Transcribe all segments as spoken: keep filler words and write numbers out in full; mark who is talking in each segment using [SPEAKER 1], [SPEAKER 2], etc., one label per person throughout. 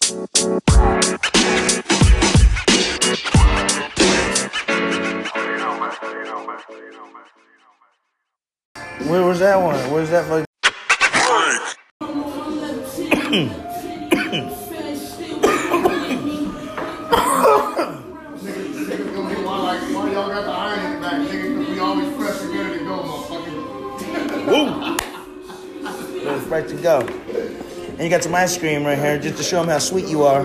[SPEAKER 1] Where was that one? Where's that fucking... Woo! It's right to go. And you got some ice cream right here just to show them how sweet you are.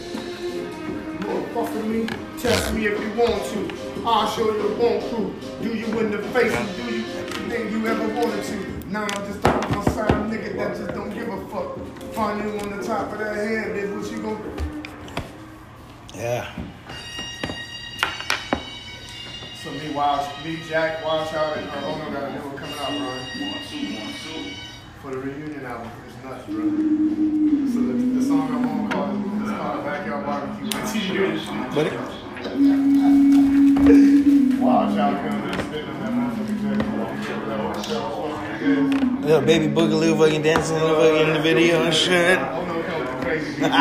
[SPEAKER 2] Fuck with me, test me if you want to. I'll show you the one crew. Do you in the face and do you everything you ever wanted to? Now I'm just talking on side nigga that just don't give a fuck. Find you on the top of that head, bitch. What you gon'
[SPEAKER 1] Yeah.
[SPEAKER 2] So me, Wild, me, Jack, Wild Child, and Carbono got a new one coming out, bro. For the reunion album. It's nuts, bro. So the, the song I'm on called, it's called Backyard Barbecue. It's easier to shoot.
[SPEAKER 1] But it...
[SPEAKER 2] Wild Child comes in and spitting on that motherfucking
[SPEAKER 1] Little baby Boogaloo fucking dancing in the fucking in the video and shit.
[SPEAKER 2] I don't know if that was crazy. He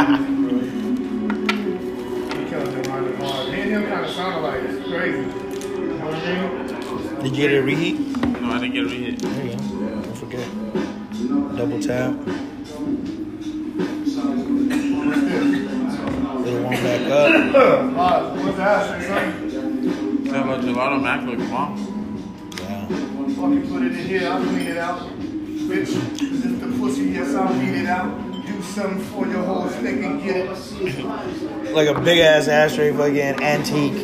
[SPEAKER 2] killed him right the bar. Me and him kind of sounded like it's crazy.
[SPEAKER 1] Did you get a reheat?
[SPEAKER 3] No, I didn't get a reheat.
[SPEAKER 1] There you go. Don't forget. Double tap. It'll warm back up.
[SPEAKER 2] What's that, son?
[SPEAKER 3] That was gelato mac looks bomb.
[SPEAKER 1] Yeah.
[SPEAKER 2] Fucking put it in here, I'll clean it out. Bitch, if the pussy, yes, I'll beat it out. Do something for your whole stick and get it.
[SPEAKER 1] Like a big ass ashtray fucking antique.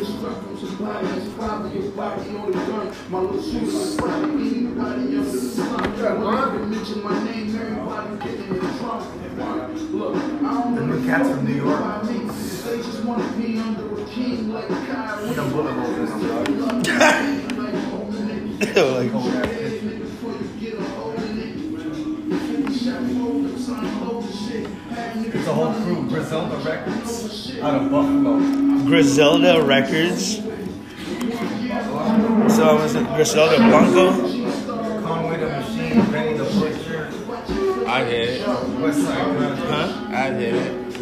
[SPEAKER 2] The new cats from New York. Some bullet holes in them,
[SPEAKER 1] Like,
[SPEAKER 2] it's a whole crew. Griselda Records out of Buffalo.
[SPEAKER 1] Griselda Records. So was it Griselda Blanco?
[SPEAKER 2] Conway the Machine, Benny the Butcher.
[SPEAKER 3] I hit it.
[SPEAKER 2] West Side Gun.
[SPEAKER 1] Huh?
[SPEAKER 3] I hit it.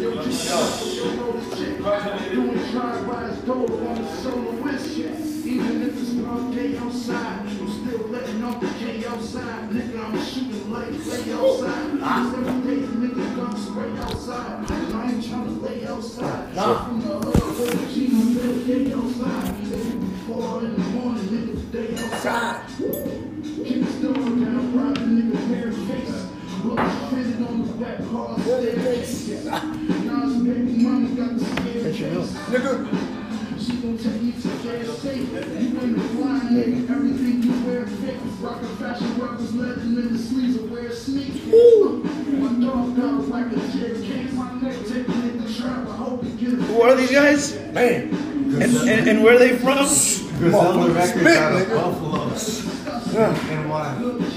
[SPEAKER 4] Even if it's long day outside, I'm still letting off the K outside. Nigga, I'm shooting like lay outside. Cause every day the nigga gun spray outside. And I ain't trying to lay outside. From the hood, O G, I'm still day outside. Four in the morning, nigga, stay outside. Kick the door down, rob the nigga Mary's face. Look, fitted on the back car, stairs. Nas baby mama got the scared face. Nigga. She gon' take me to gas state. You in the flying nigga, everything you wear fake. Rockin' fashion workers, letting in the sleeves or wear sneakers. My dog got like a jet case. My neck taking in the trap. I hope he get it.
[SPEAKER 1] Who are these guys? Man. And, and, and where are they from?
[SPEAKER 2] Griselda Records out of Buffalo.
[SPEAKER 1] Yeah.
[SPEAKER 2] And why?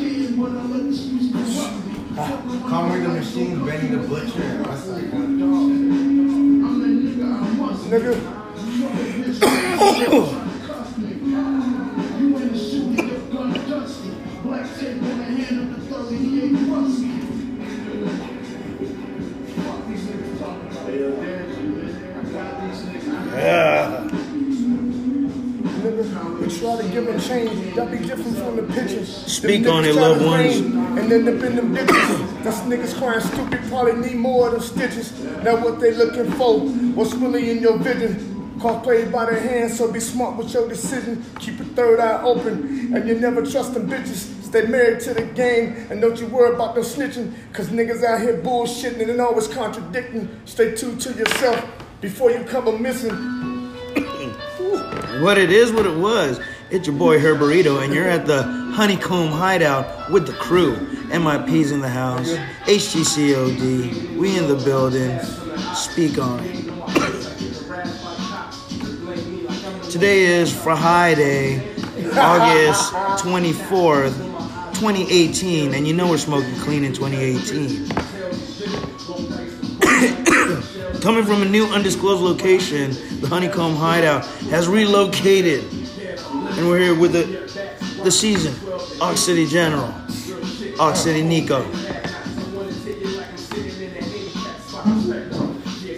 [SPEAKER 2] Conway the Machine, Benny the Butcher. West Side Gun. Nigga.
[SPEAKER 1] Yeah.
[SPEAKER 2] We try to give them change. That be different from the pictures.
[SPEAKER 1] Speak
[SPEAKER 2] Them
[SPEAKER 1] on
[SPEAKER 2] niggas
[SPEAKER 1] it,
[SPEAKER 2] try
[SPEAKER 1] loved
[SPEAKER 2] to
[SPEAKER 1] ones.
[SPEAKER 2] rain And then up in them ditches. That's niggas crying stupid. Probably need more of them stitches. Now what they looking for? What's really in your vision? Call played by their hands, so be smart with your decision. Keep your third eye open, and you never trust them bitches. Stay married to the game, and don't you worry about them snitching. Cause niggas out here bullshitting and then always contradicting. Stay true to yourself before you come a missing.
[SPEAKER 1] What it is, what it was. It's your boy Herberito, and you're at the Honeycomb Hideout with the crew. M I P's in the house. H T C O D. We in the building. Speak on it. Today is Friday, August twenty-fourth, twenty eighteen, and you know we're smoking clean in twenty eighteen. Coming from a new undisclosed location, the Honeycomb Hideout has relocated, and we're here with the the season, Ox City General, Ox City Nico.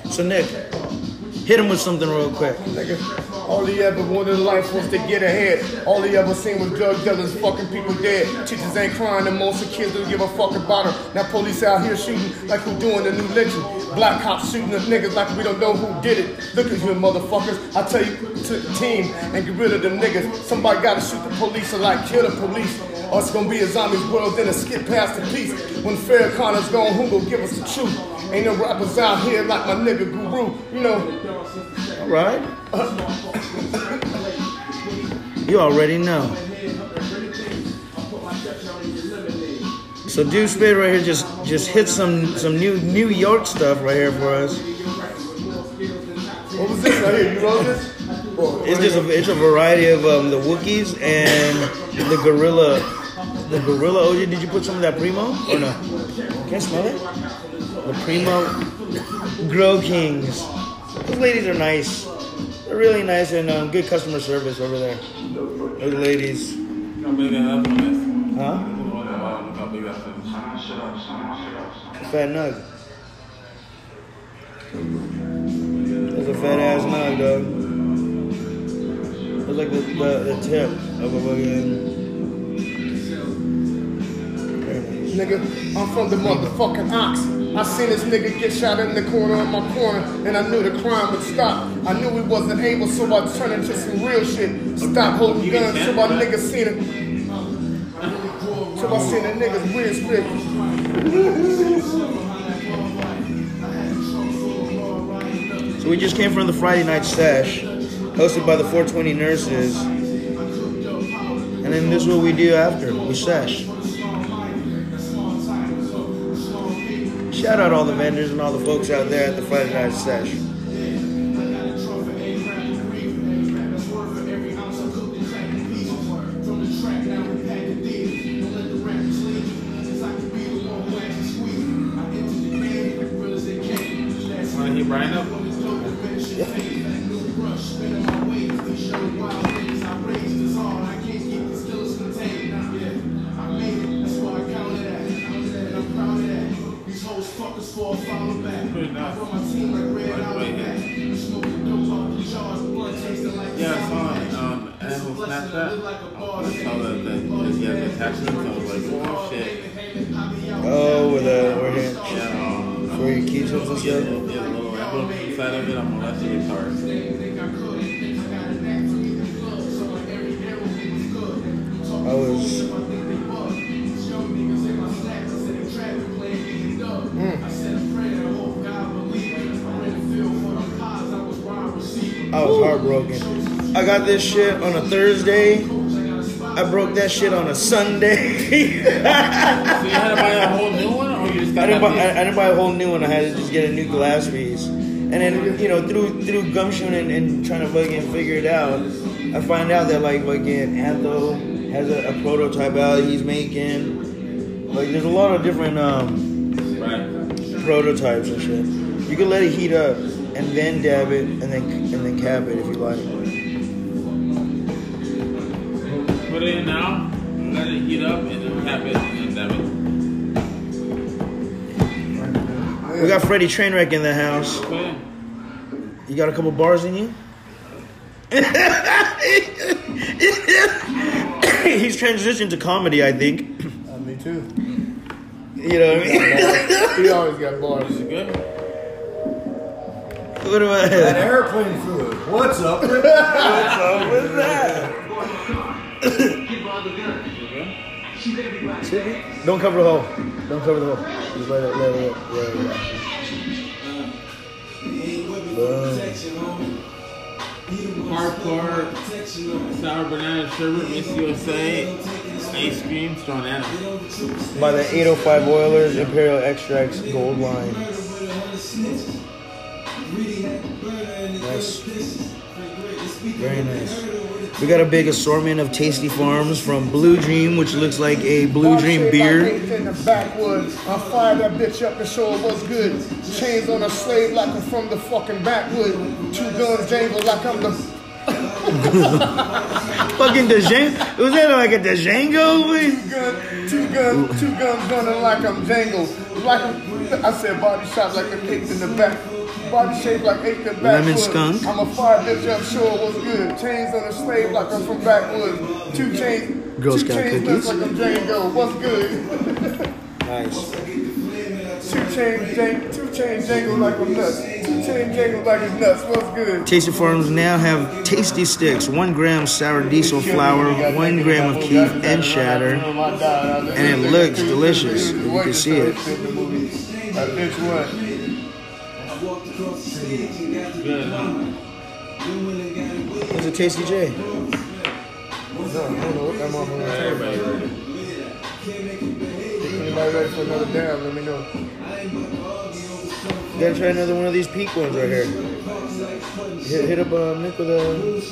[SPEAKER 1] So Nick, hit him with something real quick.
[SPEAKER 2] Nigga, all he ever wanted in life was to get ahead. All he ever seen was drug dealers, fucking people dead. Teachers ain't crying, and most of the kids don't give a fuck about them. Now police out here shooting like who doing the new lynching. Black cops shooting at niggas like we don't know who did it. Look at you motherfuckers, I tell you to the team and get rid of them niggas. Somebody gotta shoot the police or like kill the police. Or it's gonna be a zombie's world, then a skip past the peace. When Farrakhan's gone, who gon' give us the truth? Ain't no rappers out here like my nigga Guru, you know.
[SPEAKER 1] All right. You already know. So Dude Spade right here just just hit some some new New York stuff right here for us.
[SPEAKER 2] What was this right here? You wrote this?
[SPEAKER 1] It's just a it's a variety of um, the Wookiees and the Gorilla the Gorilla O G. Did you put some of that Primo or no? Can I smell it? The Primo Grow Kings. Those ladies are nice. They're really nice and um, good customer service over there. Those ladies.
[SPEAKER 3] How big that one is?
[SPEAKER 1] Huh?
[SPEAKER 3] Look how big that is.
[SPEAKER 1] Fat nug. That's a fat ass nug, dog. It's like the, the, the tip of a fucking.
[SPEAKER 2] Nigga, I'm from the motherfucking Ox. I seen this nigga get shot in the corner of my corner, and I knew the crime would stop. I knew we wasn't able, so I turned into some real shit. Stop holding guns, so my niggas seen it. So I seen the niggas real spit.
[SPEAKER 1] So we just came from the Friday night stash, hosted by the four twenty nurses. And then this is what we do after, we sesh. Shout out all the vendors and all the folks out there at the Friday night sesh.
[SPEAKER 3] Want to heat Brian up? Yeah, I saw it on Apple Snapchat. I saw that, that he has attachments. I was like, oh shit.
[SPEAKER 1] Oh, with the where he,
[SPEAKER 3] Yeah, um,
[SPEAKER 1] where he keeps us and
[SPEAKER 3] yeah,
[SPEAKER 1] stuff.
[SPEAKER 3] yeah, the little envelope inside of it. I'm molesting his heart.
[SPEAKER 1] I was. Mm. I was heartbroken. I got this shit on a Thursday. I broke that shit on a Sunday.
[SPEAKER 3] So you had to buy a whole new one, or you just
[SPEAKER 1] I
[SPEAKER 3] got
[SPEAKER 1] didn't buy.
[SPEAKER 3] that
[SPEAKER 1] I, I didn't buy a whole new one. I had to just get a new glass piece. And then you know through through gumption and, and trying to fucking figure it out, I find out that like fucking Antho has a, a prototype out he's making. Like there's a lot of different um
[SPEAKER 3] right.
[SPEAKER 1] prototypes and shit. You can let it heat up and then dab it and then and then cap it if you like.
[SPEAKER 3] Put it in now, let it heat up, and then cap it, and then dab it.
[SPEAKER 1] We got Freddie Trainwreck in the house.
[SPEAKER 3] Put it in.
[SPEAKER 1] You got a couple bars in you? He's transitioned to comedy, I think.
[SPEAKER 2] Uh, me too.
[SPEAKER 1] You know what I mean?
[SPEAKER 2] He always got bars.
[SPEAKER 3] Is it good?
[SPEAKER 1] What about
[SPEAKER 5] That airplane food. What's up with
[SPEAKER 1] What's up with that? Don't cover the hole. Don't cover the hole. Just let it, let it, yeah, yeah.
[SPEAKER 3] Hardcore, sour banana sherbet, Miss U S A, ice cream, strong animal.
[SPEAKER 1] By the eight oh five Oilers Imperial Extracts Gold Line. Nice. Very nice. We got a big assortment of Tasty Farms from Blue Dream, which looks like a Blue Dream beer.
[SPEAKER 2] In the backwoods, I fired that bitch up to show it was good. Chains on a slave like I'm from the fucking backwood. Two guns jangle like I'm the
[SPEAKER 1] Fucking Django. Was that like a Django?
[SPEAKER 2] two gun, two gun, two guns running like I'm Django. like a, I said body shot like an eighth in the back. Body shaped like eighth in the back.
[SPEAKER 1] Lemon skunk.
[SPEAKER 2] I'm a fire bitch, I'm sure it was good. Chains on a slave like I'm from backwoods. Two chains.
[SPEAKER 1] Girl
[SPEAKER 2] two
[SPEAKER 1] Scout
[SPEAKER 2] chains
[SPEAKER 1] cookies.
[SPEAKER 2] like I'm Django. What's good?
[SPEAKER 1] Nice.
[SPEAKER 2] Two chains, jang, two chains jangle like I'm nuts. Two chains jangle like it's nuts. What's good?
[SPEAKER 1] Tasty Farms now have tasty sticks, one gram sour diesel flour, one gram of keef and shatter, and it looks delicious. You can see it.
[SPEAKER 2] That bitch what?
[SPEAKER 1] It's a Tasty J.
[SPEAKER 2] No, I don't know what that motherfucker
[SPEAKER 3] Everybody
[SPEAKER 2] is.
[SPEAKER 3] ready.
[SPEAKER 2] Anybody ready for another down? Let me know.
[SPEAKER 1] You gotta try another one of these peak ones right here. Hit, hit up uh, Nick with a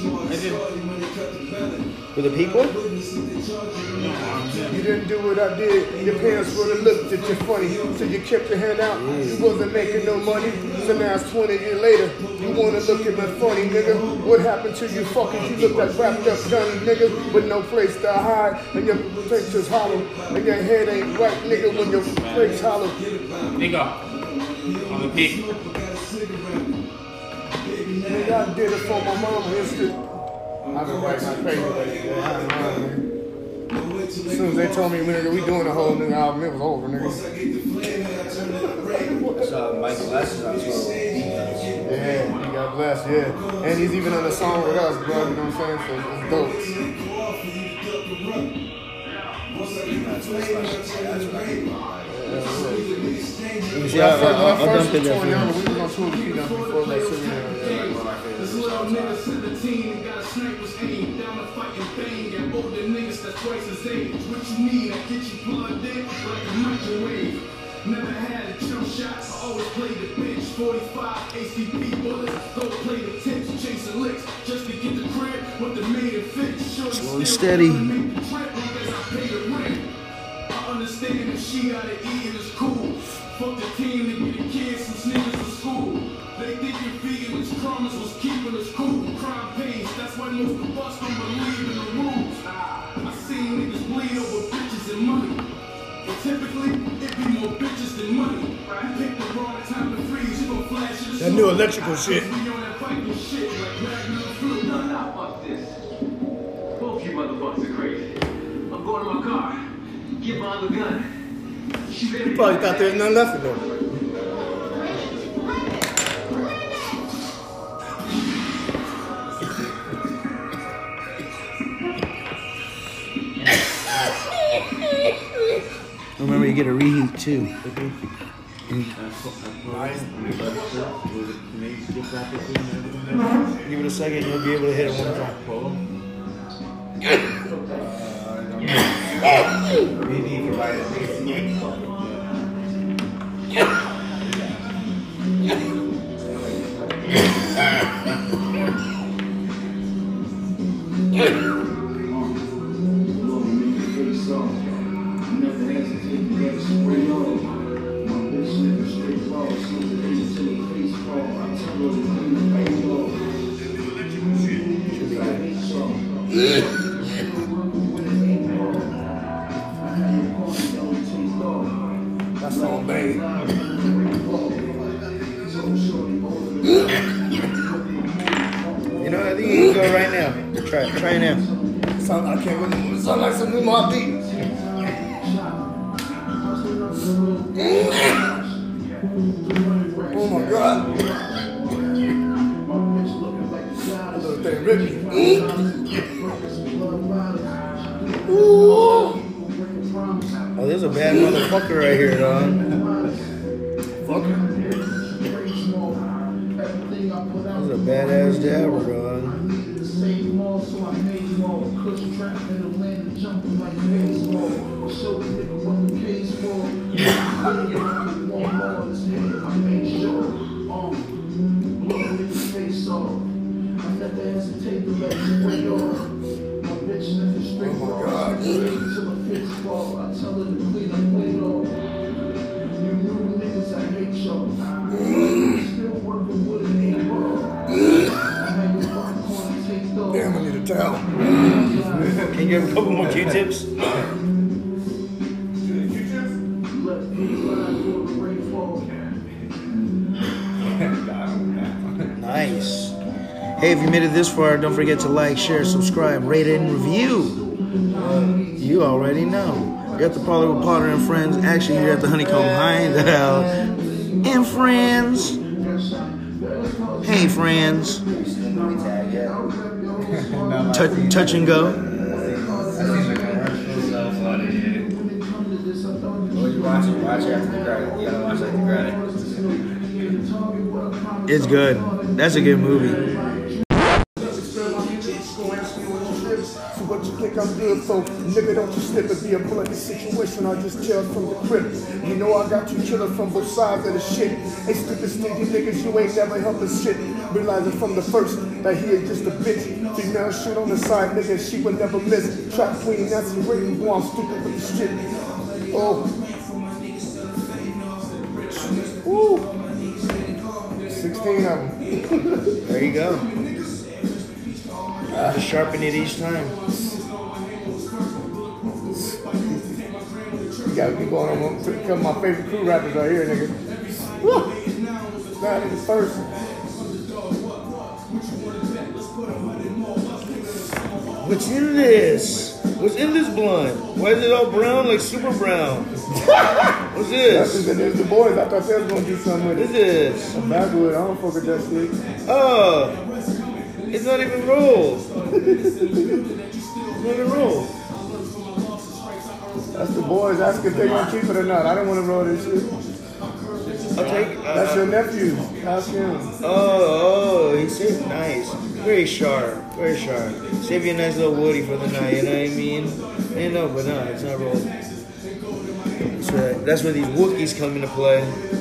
[SPEAKER 1] with a peak one.
[SPEAKER 2] You didn't do what I did. Your parents would have looked at you funny. So you kept your hand out. You wasn't making no money. So now it's twenty years later. You wanna look at me funny, nigga. What happened to you fuckers? You look like wrapped up gun, nigga, with no place to hide. And your face is hollow. And your head ain't right, nigga, when your face hollow.
[SPEAKER 3] Nigga. On the peak.
[SPEAKER 2] Nigga, I did it for my mama. Instant. I've been writing my crazy way. As soon as they told me, nigga, we doing a whole new album, it was over, nigga.
[SPEAKER 5] So Mike Glass is on tour.
[SPEAKER 2] Yeah, he got blessed, yeah. And he's even on the song with us, bro, you know what I'm saying? So it's dope.
[SPEAKER 1] Yeah,
[SPEAKER 2] When I first, when I
[SPEAKER 1] I'll
[SPEAKER 2] first
[SPEAKER 1] dump it
[SPEAKER 2] was
[SPEAKER 1] there
[SPEAKER 2] touring
[SPEAKER 1] for
[SPEAKER 2] younger,
[SPEAKER 1] you.
[SPEAKER 2] we was on tour with P-Dunk before like sitting there.
[SPEAKER 4] This little nigga seventeen and got a sniper's aim. Down to fighting bang and older niggas that's twice his age. What you need, I get you plugged in like a microwave. Never had a jump shot, I always played the bench. forty-five A C P bullets, go play the tips, chasing licks just to get the crib with the maid and fit.
[SPEAKER 1] Slow and steady.
[SPEAKER 4] Make the trip long as I pay the rent. I understand if she gotta eat, it's cool. Fuck the team to get the kids some sneakers to school. They thinking vegan was promise was keeping us cool. Crime pays, that's why most of us don't believe in the rules. I seen niggas bleed over bitches and money. But typically, it be more bitches than money. You pick the wrong time to freeze, you gon' flash it.
[SPEAKER 2] That new electrical shit.
[SPEAKER 4] We on that Viking shit like Ragnar Flu.
[SPEAKER 6] No, no, fuck this. Both you motherfuckers are crazy. I'm going to my car. Get behind the gun. Shoot
[SPEAKER 2] You probably thought there was nothing left of them.
[SPEAKER 1] Remember, you get a reheat too. Give it a second, you'll be able to hit it one time.
[SPEAKER 5] Maybe you can buy it.
[SPEAKER 2] That's all bad.
[SPEAKER 1] You know, I think you can go right now. Try it. Try it now.
[SPEAKER 2] Sound, I can't wait. It sound like some new Mobb Deep. Oh my God. That little thing ripped me. Ooh.
[SPEAKER 1] Oh, there's a bad motherfucker right here, dog.
[SPEAKER 2] Fucker.
[SPEAKER 1] There's a badass dabber, dog.
[SPEAKER 2] Damn, I need a towel.
[SPEAKER 1] Can you give a couple more Q-tips?
[SPEAKER 2] Q-tips?
[SPEAKER 1] Nice. Hey, if you made it this far, don't forget to like, share, subscribe, rate, and review. You already know. You're at the Parlor with Potter and Friends. Actually, you're at the Honeycomb Hideout. And friends. Hey, friends. Touch, touch and go.
[SPEAKER 5] Watch it, watch it after the credit. You gotta watch like the credit.
[SPEAKER 1] It's good. That's a good movie.
[SPEAKER 2] So what you think I'm good for? Nigga, don't you slip and be a bloody situation. I just chill from the crib. You know I got you chillin' from both sides of the shit. Hey, stupid stinky niggas, you ain't never helped us shit. Realizing from the first that he is just a bitch. Female shit on the side, nigga, she would never miss. Trap queen, that's the rating. Boy, I'm stupid with the shit. Oh. Woo. sixteen of them.
[SPEAKER 1] There you go. Just sharpen it each time.
[SPEAKER 2] You gotta be going on one. Come my favorite crew rappers right here, nigga. Woo! That is first.
[SPEAKER 1] What's in this? What's in this blunt? Why is it all brown like super brown? What's this?
[SPEAKER 2] There's the boys. I thought they was gonna do something with
[SPEAKER 1] What is
[SPEAKER 2] it.
[SPEAKER 1] this?
[SPEAKER 2] A backwood. I don't fuck with that shit.
[SPEAKER 1] Oh, it's not even rolled. It's not even rolled.
[SPEAKER 2] That's the boys. Ask if they gonna keep it or not. I don't want to roll this shit.
[SPEAKER 1] I'll take. Uh,
[SPEAKER 2] That's your nephew. Ask him.
[SPEAKER 1] Oh, oh, he said nice. Very sharp. Very sharp. Save you a nice little woody for the night. You know what I mean? I know, but no, it's not rolled. That's right. That's where these Wookiees come into play.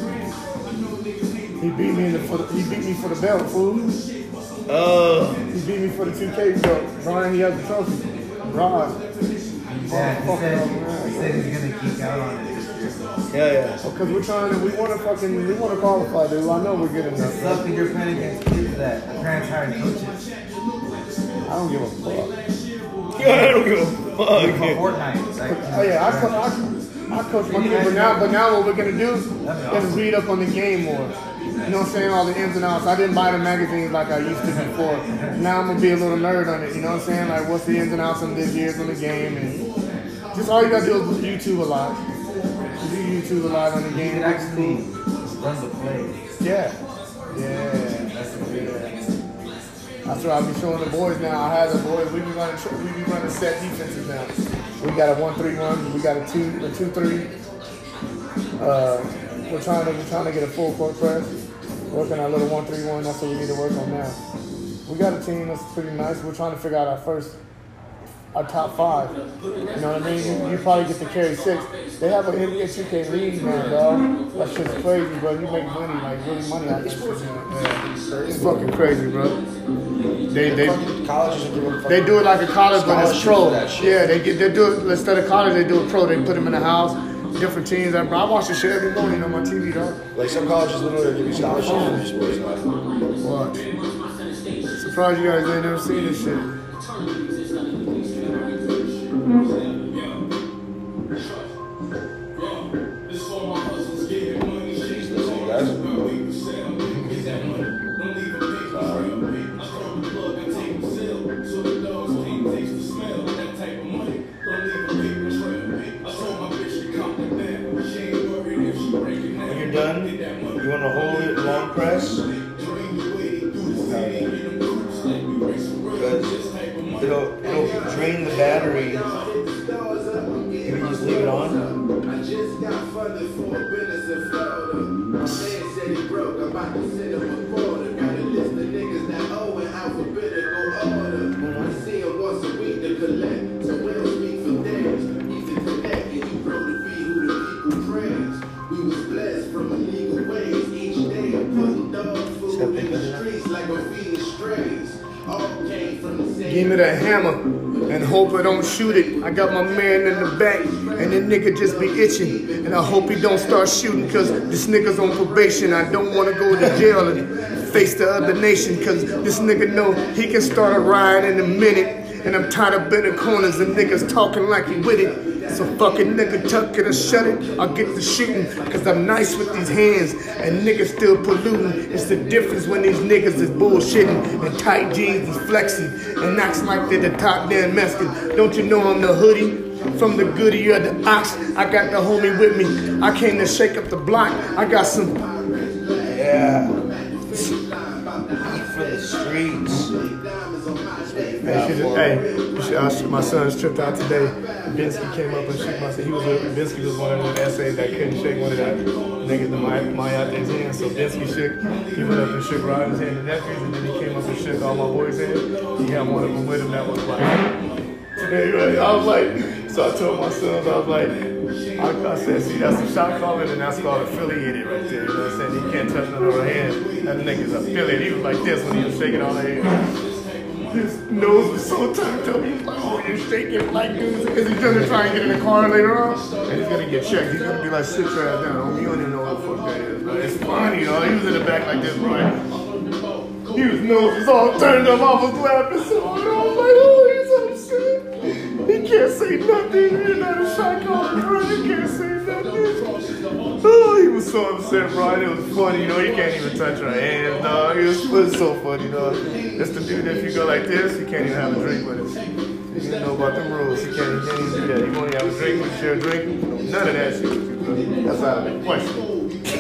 [SPEAKER 2] He beat me in the for the, he beat me for the belt, fool.
[SPEAKER 1] Oh.
[SPEAKER 2] He beat me for the two K belt. Brian, he has the trophy. Rod.
[SPEAKER 5] Yeah, he said, he said he's gonna geek out on it this year.
[SPEAKER 1] Yeah, yeah.
[SPEAKER 2] Because we're trying to, we want to fucking, we want to qualify, dude. I know we're good enough.
[SPEAKER 5] It's something you're playing against kids that the parents hired coaches.
[SPEAKER 2] I don't give a fuck.
[SPEAKER 1] Yeah, I don't give a
[SPEAKER 5] For
[SPEAKER 1] fuck.
[SPEAKER 5] Fortnite. Like,
[SPEAKER 2] Oh yeah, I, co- I, I coach my kids, but now, but now what we're gonna do is read up on the game more. You know what I'm saying? All the ins and outs. I didn't buy the magazines like I used to before. Now I'm gonna be a little nerd on it. You know what I'm saying? Like what's the ins and outs on this year's on the game, and just all you gotta do is YouTube a lot. Do YouTube a lot on the
[SPEAKER 5] you
[SPEAKER 2] game.
[SPEAKER 5] can actually run the play.
[SPEAKER 2] Yeah, yeah,
[SPEAKER 5] That's the thing.
[SPEAKER 2] yeah. That's what I'll be showing the boys now. I had the boys. We be running, we be running set defenses now. We got a one three one. We got a two, a two three. Uh, we're trying to, we're trying to get a full court press. Working our little one three one. That's what we need to work on now. We got a team that's pretty nice. We're trying to figure out our first, our top five. You know what I mean? You, you probably get to carry six. They have an N B A two K league now, dog. That shit's crazy, bro. You make money, like really money out of this shit. Yeah. It's fucking crazy, bro. They they
[SPEAKER 5] Colleges are doing
[SPEAKER 2] they do it like a college, but it's pro.
[SPEAKER 5] Scholarships for that shit.
[SPEAKER 2] Yeah, they get they do it instead of college. They do it pro. They put them in the house. Different teams. I, I watch this shit every morning on my T V, dog.
[SPEAKER 5] Like some colleges literally give you scholarships for your sports.
[SPEAKER 2] What? Surprised you guys ain't never seen this shit.
[SPEAKER 1] When you're done, you want to hold it long press. Because it'll, it'll drain the battery. You can just leave it on.
[SPEAKER 4] I just got funded for a business in Florida. My man said he broke, I'm about to send him a quarter. Got a list of niggas that owe in alphabetical order. I see him once a week to collect, so we don't speak for days. Easy to connect, and you grow to be who the people praise. We was blessed from illegal ways each day. I'm putting dog food in the streets like I'm feeding strays. All came from the same.
[SPEAKER 2] Give me that hammer and hope I don't shoot it. I got my man in the back and the nigga just be itching. And I hope he don't start shooting cause this nigga's on probation. I don't wanna go to jail and face the other nation cause this nigga know he can start a riot in a minute. And I'm tired of bending corners and niggas talking like he with it. So fucking nigga tuck it or shut it, I'll get the shooting. Cause I'm nice with these hands and niggas still polluting. It's the difference when these niggas is bullshitting and tight jeans is flexing and acts like they're the top damn Mexican. Don't you know I'm the hoodie? From the goodie of the ox, I got the homie with me. I came to shake up the block. I got some.
[SPEAKER 1] Yeah. Eat for the streets.
[SPEAKER 2] Hey, she just, hey, you should, I should, my son's tripped out today. Binsky came up and shook my son. He was a, Binsky was one of the essays that couldn't shake one of that niggas in my Mayate's hand. So Binsky shook. He went up and shook Ryan's hand and nephews, and then he came up and shook all my boys' hand. He had one of them with him that was like. Today, I was like, so I told my sons, I was like, I, I said, see, that's a shot calling, and that's called affiliated right there. You know what I'm saying? He can't touch none of her hand. That nigga's affiliated. He was like this when he was shaking all her hand. His nose was so turned up. He was like, oh, you're shaking like dudes. Because he's gonna try and get in the car later on, and he's gonna get checked. He's gonna be like, sit your ass down. You don't even know what the fuck that is, bro. It's funny, though. He was in the back like this, bro. His nose was all turned up. I was laughing so hard. I was like, oh, he's upset. He can't say nothing. You're not a shot caller, bro. He can't say nothing. Oh, he was so upset, bro. It was funny, you know. He can't even touch her hands, dog. It was, it was so funny, dog. That's the dude that if you go like this, you can't even have a drink with him. You didn't know about them rules. He can't, he can't even do that. You won't even have a drink with you, share a drink. None of that shit with you, bro. That's out of the question.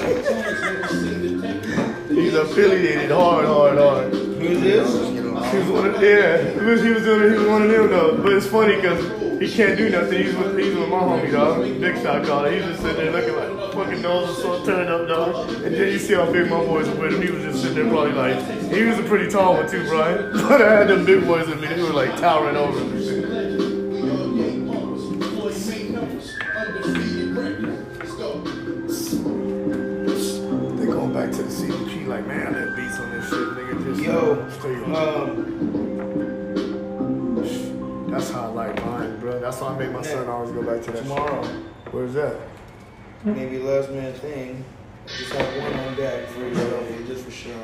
[SPEAKER 2] He's affiliated hard, hard, hard.
[SPEAKER 1] Who's this?
[SPEAKER 2] He was one of, yeah, he was, he was doing, he was one of them though. But it's funny because he can't do nothing. He's with, he's with my homie, dog. Big shot caller. He's just sitting there looking like fucking nose was so turned up, dog. And then you see how big my boys were with him. He was just sitting there probably like, he was a pretty tall one too, Brian. But I had them big boys with me. They were like towering over him and shit. They going back to the C D P like, man, that beats on this shit, nigga. Just
[SPEAKER 1] Yo,
[SPEAKER 2] straight
[SPEAKER 1] um,
[SPEAKER 2] that's how I like mine, bro. That's why I make my son always go back to that
[SPEAKER 1] tomorrow,
[SPEAKER 2] shit. Where's that?
[SPEAKER 1] maybe last man thing. Just have one on deck for you, just for show.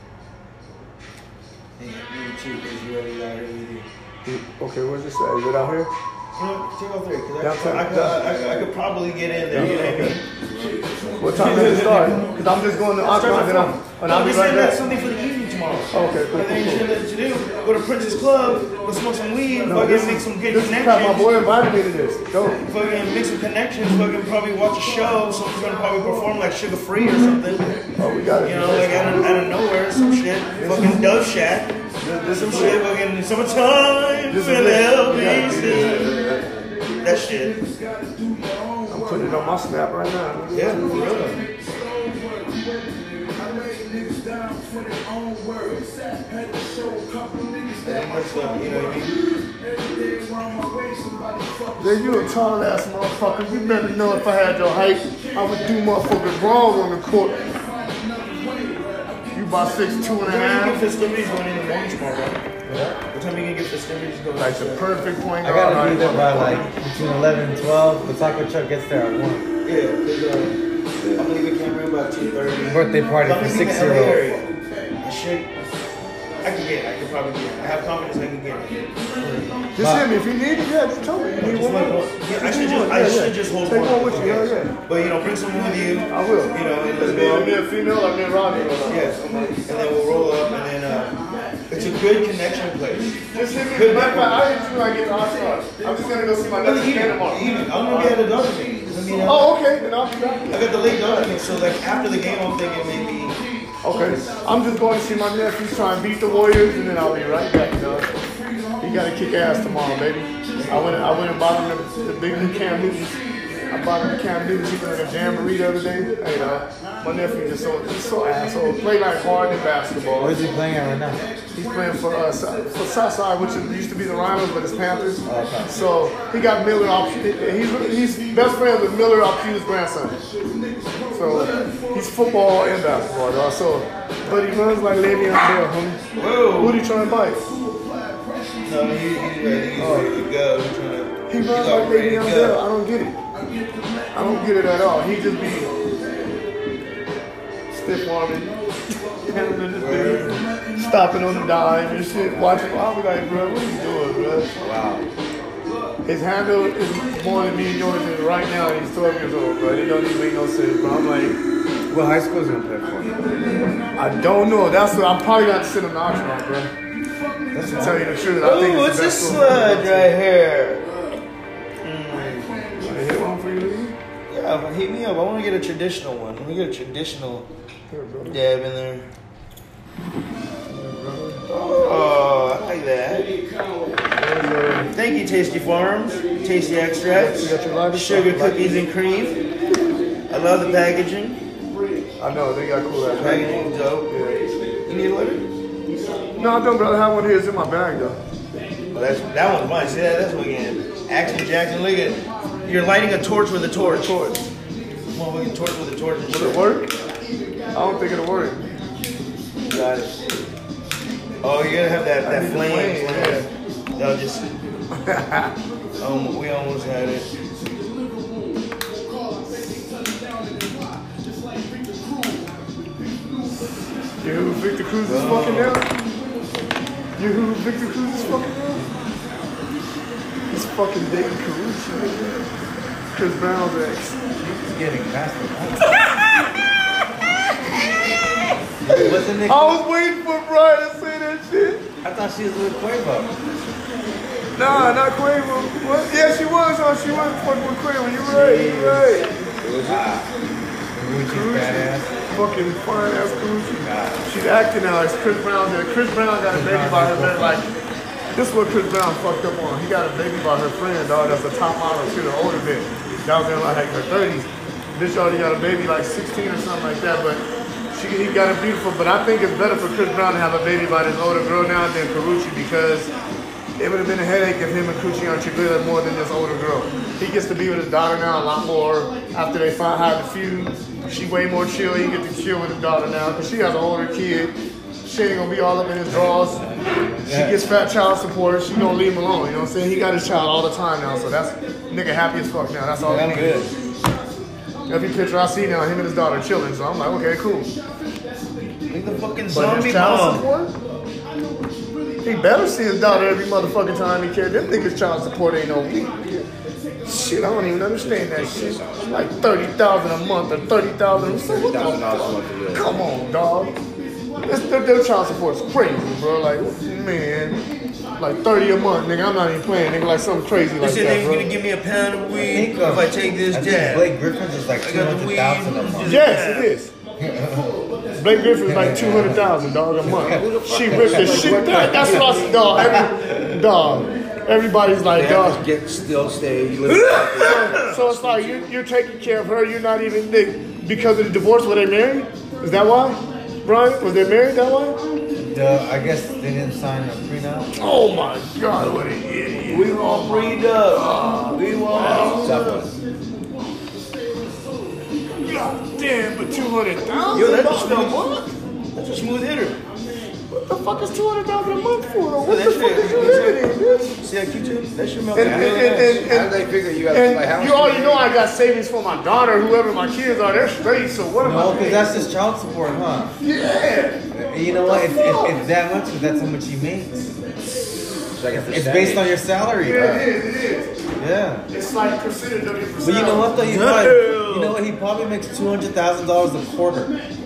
[SPEAKER 1] And you too, because you already got here with you.
[SPEAKER 2] Okay, where's this at? Is it out here?
[SPEAKER 1] You know, two oh three, because I,
[SPEAKER 2] Downtown.
[SPEAKER 1] I, could- I, could- I could probably get in there, you know what I mean?
[SPEAKER 2] What time does it start? Because I'm just going to Oxford and I'm, and I'll be right back.
[SPEAKER 1] Something for the evening tomorrow.
[SPEAKER 2] Okay, cool,
[SPEAKER 1] And then
[SPEAKER 2] cool,
[SPEAKER 1] you
[SPEAKER 2] cool.
[SPEAKER 1] should what you do. Go to Prince's Club, go smoke some weed,
[SPEAKER 2] No,
[SPEAKER 1] fucking
[SPEAKER 2] this
[SPEAKER 1] make
[SPEAKER 2] is,
[SPEAKER 1] some good
[SPEAKER 2] this is crap. My
[SPEAKER 1] connections.
[SPEAKER 2] boy invited me to this. Go.
[SPEAKER 1] Fucking make some connections, fucking probably watch a show. Someone's gonna probably perform like Sugar Free or something.
[SPEAKER 2] Oh, we got it.
[SPEAKER 1] You know, like out of, out of nowhere, some shit. Fucking Dove Shack.
[SPEAKER 2] This
[SPEAKER 1] Some
[SPEAKER 2] is
[SPEAKER 1] shit, fucking summertime,
[SPEAKER 2] This is
[SPEAKER 1] feel
[SPEAKER 2] lit.
[SPEAKER 1] L
[SPEAKER 2] We gotta
[SPEAKER 1] B
[SPEAKER 2] do this.
[SPEAKER 1] C. That shit.
[SPEAKER 2] I'm putting it on my snap right now.
[SPEAKER 1] Yeah, for real. That much stuff, you know what I mean?
[SPEAKER 2] Then you a tall ass motherfucker. You better know if I had your height, I would do motherfuckers wrong on the court. You about six two and a
[SPEAKER 1] What time you get
[SPEAKER 2] half.
[SPEAKER 1] festivities going in the morning tomorrow, bro? What time you gonna get festivities going?
[SPEAKER 2] Like the perfect point
[SPEAKER 5] I
[SPEAKER 2] guard.
[SPEAKER 5] gotta be there by like between eleven and twelve. The taco truck gets there at one.
[SPEAKER 1] Yeah, because uh, I'm leaving Cameron about two thirty.
[SPEAKER 5] Birthday party for six-year-old.
[SPEAKER 1] I should. I can get it. I can probably get it. I have confidence I can get it.
[SPEAKER 2] Just hit me if you need it. Yeah, just tell me. You need
[SPEAKER 1] Just
[SPEAKER 2] one
[SPEAKER 1] like,
[SPEAKER 2] more?
[SPEAKER 1] yeah, I
[SPEAKER 2] You
[SPEAKER 1] should
[SPEAKER 2] need
[SPEAKER 1] just,
[SPEAKER 2] one?
[SPEAKER 1] I
[SPEAKER 2] Yeah,
[SPEAKER 1] should
[SPEAKER 2] yeah.
[SPEAKER 1] just hold
[SPEAKER 2] Take
[SPEAKER 1] one.
[SPEAKER 2] one with you.
[SPEAKER 1] Okay.
[SPEAKER 2] Yeah, yeah.
[SPEAKER 1] But you know, bring someone with you.
[SPEAKER 2] I will.
[SPEAKER 1] You know, and let's
[SPEAKER 2] Be
[SPEAKER 1] go.
[SPEAKER 2] a female or me and Rodney.
[SPEAKER 1] Yes, and then we'll roll up, and then uh, it's a good connection place.
[SPEAKER 2] Just hit me. Matter of fact, I didn't feel like getting Oxford. I'm just gonna go see my
[SPEAKER 1] But
[SPEAKER 2] nephew
[SPEAKER 1] even,
[SPEAKER 2] tomorrow.
[SPEAKER 1] even, I'm gonna be at the Dodger game. I mean, uh,
[SPEAKER 2] Oh, okay. Then I'll be back.
[SPEAKER 1] I got the late Dodger game, so like after the game, I'm thinking maybe.
[SPEAKER 2] Okay, I'm just going to see my nephew try and beat the Warriors, and then I'll be right back, dog. He got to kick ass tomorrow, baby. I went, I went and bought him the, the big new Cam Newtons. I bought him the Cam Newtons. He was in a jamboree the other day. Hey, dog, my nephew just so, he's so asshole. Play like hard in basketball.
[SPEAKER 5] Where's he playing at right now?
[SPEAKER 2] He's playing for uh, Sa- for Southside, which is, used to be the Rhinos, but it's Panthers.
[SPEAKER 5] Okay.
[SPEAKER 2] So he got Miller off. He's he's best friends with Miller Opshu's grandson. So he's football and basketball, dog. So, but he runs like Le'Veon Bell, homie.
[SPEAKER 1] Whoa!
[SPEAKER 2] Who he trying to bite?
[SPEAKER 1] No, he, he's ready. He's ready to go. He's trying to.
[SPEAKER 2] He
[SPEAKER 1] he's
[SPEAKER 2] runs
[SPEAKER 1] all
[SPEAKER 2] like
[SPEAKER 1] ready to
[SPEAKER 2] Le'Veon
[SPEAKER 1] go.
[SPEAKER 2] Bell. I don't get it. I don't get it at all. He just be stiff arming, handling the thing, stopping on the dime and shit. Watching. I'll be like, bro, what are you doing, bro?
[SPEAKER 1] Wow.
[SPEAKER 2] His handle is more than me and yours is right now, and he's twelve years old, bro. It don't even make no sense, bro. I'm like,
[SPEAKER 5] What high school is he gonna play for?
[SPEAKER 2] I don't know. That's what I'm probably gonna send him to Oxnard, bro.
[SPEAKER 5] That's
[SPEAKER 2] To tell you the truth, I think
[SPEAKER 1] Ooh,
[SPEAKER 2] it's
[SPEAKER 1] what's
[SPEAKER 2] the
[SPEAKER 1] this
[SPEAKER 2] best school.
[SPEAKER 1] sludge right here?
[SPEAKER 2] I hit one for you, Lee?
[SPEAKER 1] Yeah, but hit me up. I want to get a traditional one. Let me get a traditional
[SPEAKER 2] Here, bro.
[SPEAKER 1] dab in there. Oh, I like that. Thank you, Tasty Farms. Tasty extracts.
[SPEAKER 2] You got your lighter?
[SPEAKER 1] Sugar cookies and cream. I love the packaging.
[SPEAKER 2] I know, they got cool ass
[SPEAKER 1] Packaging is dope.
[SPEAKER 2] Yeah.
[SPEAKER 1] You need a lighter?
[SPEAKER 2] No, I don't, brother. I have one here. It's in my bag, though.
[SPEAKER 1] Well, that's, that one's mine. See that? That's what again. Action Jackson. Look at You're lighting a torch with a torch. Torch. Come on, we can torch with a torch and
[SPEAKER 2] Will
[SPEAKER 1] shit.
[SPEAKER 2] it work? I don't think it'll work.
[SPEAKER 1] Got it. Oh, you gotta have that,
[SPEAKER 2] I
[SPEAKER 1] that
[SPEAKER 2] need the
[SPEAKER 1] flame.
[SPEAKER 2] flame,
[SPEAKER 1] That'll just. Um, we almost had it.
[SPEAKER 2] You who Victor Cruz is fucking now? You who Victor Cruz is fucking now? He's fucking dating Carucci. Chris Brown's ex.
[SPEAKER 5] He's getting past the Wasn't it?
[SPEAKER 2] I was waiting for Brian to say that shit.
[SPEAKER 5] I thought she was with Quavo.
[SPEAKER 2] Nah, not Quavo. What? Yeah, she was. Oh, she was fucking with Quavo. You're right. You're right.
[SPEAKER 5] Gucci's badass.
[SPEAKER 2] Fucking fine ass Carucci. She's acting now. It's Chris Brown. Chris Brown got a baby by her man. Like, this is what Chris Brown fucked up on. He got a baby by her friend, dog. That's a top model. She's an older bitch. That was in like her thirties. Bitch already got a baby like sixteen or something like that. But she, he got it beautiful. But I think it's better for Chris Brown to have a baby by this older girl now than Carucci, because it would have been a headache if him and Coochie aren't together more than this older girl. He gets to be with his daughter now a lot more after they find had the feud. She way more chill. He get to chill with his daughter now because she has an older kid. She ain't gonna be all up in his drawers. She gets fat child support. She gonna leave him alone. You know what I'm saying? He got his child all the time now, so that's nigga happy as fuck now. That's all he needs. Every picture I see now, him and his daughter chilling. So I'm like, okay, cool.
[SPEAKER 1] Make the fucking
[SPEAKER 2] But
[SPEAKER 1] zombie
[SPEAKER 2] his child
[SPEAKER 1] bomb.
[SPEAKER 2] support? He better see his daughter every motherfucking time he cares. Them niggas child support ain't no week. Shit, I don't even understand that shit. Like thirty thousand a month or thirty thousand. thirty thousand dollars a month. Come on, dog. This, their, their child support's crazy, bro. Like, man, like thirty a month, nigga. I'm not even playing, nigga. Like something crazy
[SPEAKER 1] They
[SPEAKER 2] like
[SPEAKER 1] said
[SPEAKER 2] that,
[SPEAKER 1] they
[SPEAKER 2] bro.
[SPEAKER 1] gonna give me a pound of
[SPEAKER 5] I
[SPEAKER 1] weed
[SPEAKER 5] think,
[SPEAKER 1] if
[SPEAKER 5] um,
[SPEAKER 1] I take this
[SPEAKER 5] I think
[SPEAKER 1] jab.
[SPEAKER 5] Blake Griffin's is like
[SPEAKER 1] I
[SPEAKER 5] two
[SPEAKER 1] got the
[SPEAKER 5] hundred
[SPEAKER 1] weed.
[SPEAKER 5] thousand a month.
[SPEAKER 2] Yes, it is. Blake Griffin's like two hundred thousand, dog, a month. She ripped the shit. That, that's what I said, dog. Every, dog. Everybody's like, dog.
[SPEAKER 7] Get still, stay. You live
[SPEAKER 2] So, so it's like you, you're taking care of her. You're not even they, because of the divorce. Were they married? Is that why, Brian? Was they married that why?
[SPEAKER 5] The, I guess they didn't sign a prenup.
[SPEAKER 2] Oh my God! What an idiot!
[SPEAKER 1] We won't breed up. We won't.
[SPEAKER 2] God damn, but two hundred thousand.
[SPEAKER 1] Yo, that's a
[SPEAKER 2] a
[SPEAKER 1] smooth,
[SPEAKER 2] month.
[SPEAKER 1] that's a smooth hitter.
[SPEAKER 2] What the fuck is two hundred thousand a month for? What
[SPEAKER 1] Yo,
[SPEAKER 2] the
[SPEAKER 1] that
[SPEAKER 2] fuck
[SPEAKER 1] shit-
[SPEAKER 2] is you living in, bitch?
[SPEAKER 1] See that Q-tip? That shit melt
[SPEAKER 2] And,
[SPEAKER 1] like
[SPEAKER 2] and,
[SPEAKER 1] really
[SPEAKER 2] and,
[SPEAKER 1] nice.
[SPEAKER 2] and,
[SPEAKER 7] How
[SPEAKER 2] and,
[SPEAKER 7] do they figure you have
[SPEAKER 2] and
[SPEAKER 7] like how much?
[SPEAKER 2] you already know I got savings for my daughter, whoever my kids are. They're straight. So what am
[SPEAKER 5] No,
[SPEAKER 2] I
[SPEAKER 5] because
[SPEAKER 2] paying?
[SPEAKER 5] that's his child support, huh?
[SPEAKER 2] Yeah.
[SPEAKER 5] You know what? If, if, if that much, if that's how much he makes.
[SPEAKER 7] It's like a
[SPEAKER 5] It's based on your salary.
[SPEAKER 2] Yeah,
[SPEAKER 5] Right?
[SPEAKER 2] it is. It is.
[SPEAKER 5] Yeah.
[SPEAKER 2] It's like percentage of your percentage.
[SPEAKER 5] But you know what though? He probably, you know what? He probably makes two hundred thousand dollars a quarter.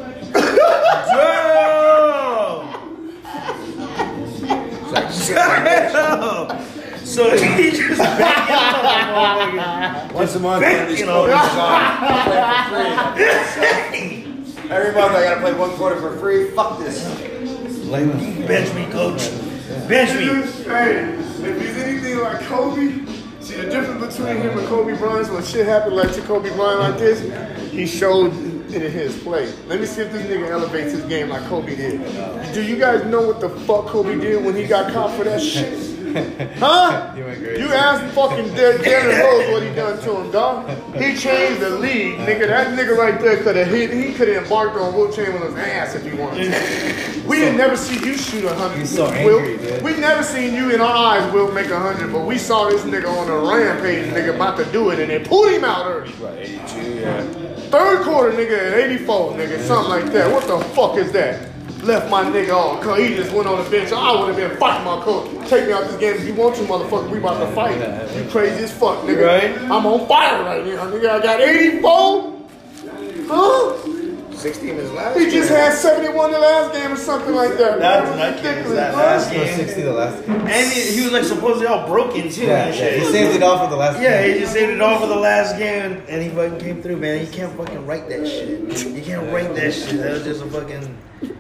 [SPEAKER 1] Damn! So he just
[SPEAKER 7] Once a month, one of these
[SPEAKER 1] you know,
[SPEAKER 7] quarters is on. Play for free. Every month I gotta play one quarter for free. Fuck this.
[SPEAKER 5] Blame him.
[SPEAKER 1] bench me, coach. Bench me.
[SPEAKER 2] Hey, if he's anything like Kobe, see the difference between him and Kobe Bryant, when shit happened like to Kobe Bryant like this, he showed it in his play. Let me see if this nigga elevates his game like Kobe did. Do you guys know what the fuck Kobe did when he got caught for that shit? Huh?
[SPEAKER 5] You went crazy.
[SPEAKER 2] You asked fucking Dar- Darren Rose what he done to him, dog. He changed the league, nigga. That nigga right there could have hit. He could have embarked on Will Chamberlain's ass if he wanted to. We didn't never see you shoot a hundred.
[SPEAKER 5] He's so
[SPEAKER 2] Will.
[SPEAKER 5] angry, dude.
[SPEAKER 2] We never seen you in our eyes, Will, make a hundred. But we saw this nigga on a rampage, nigga, about to do it, and they pulled him out early.
[SPEAKER 7] What, eighty-two, yeah.
[SPEAKER 2] Third quarter, nigga, at eighty-four, nigga, something like that. What the fuck is that? left my nigga on. Cause he just went on the bench. I would have been fighting my coach. Take me out this game if you want to, motherfucker. We about to fight. You crazy as fuck, nigga.
[SPEAKER 1] Right.
[SPEAKER 2] I'm on fire right now, nigga. I got eighty-four. Huh?
[SPEAKER 7] sixteen is last.
[SPEAKER 2] He just had seventy-one the last game or something like that.
[SPEAKER 1] That's
[SPEAKER 2] was
[SPEAKER 1] not kidding.
[SPEAKER 2] ridiculous,
[SPEAKER 1] That
[SPEAKER 2] bro.
[SPEAKER 1] last
[SPEAKER 5] He was
[SPEAKER 1] game.
[SPEAKER 5] sixty the last game.
[SPEAKER 1] And he, he was like supposedly all broken too.
[SPEAKER 5] Yeah,
[SPEAKER 1] and
[SPEAKER 5] yeah.
[SPEAKER 1] shit.
[SPEAKER 5] He saved it all for the last
[SPEAKER 1] Yeah,
[SPEAKER 5] game.
[SPEAKER 1] he just saved it all for the last game, and he fucking came through, man. You can't fucking write that shit. You can't write that shit. That was just a fucking.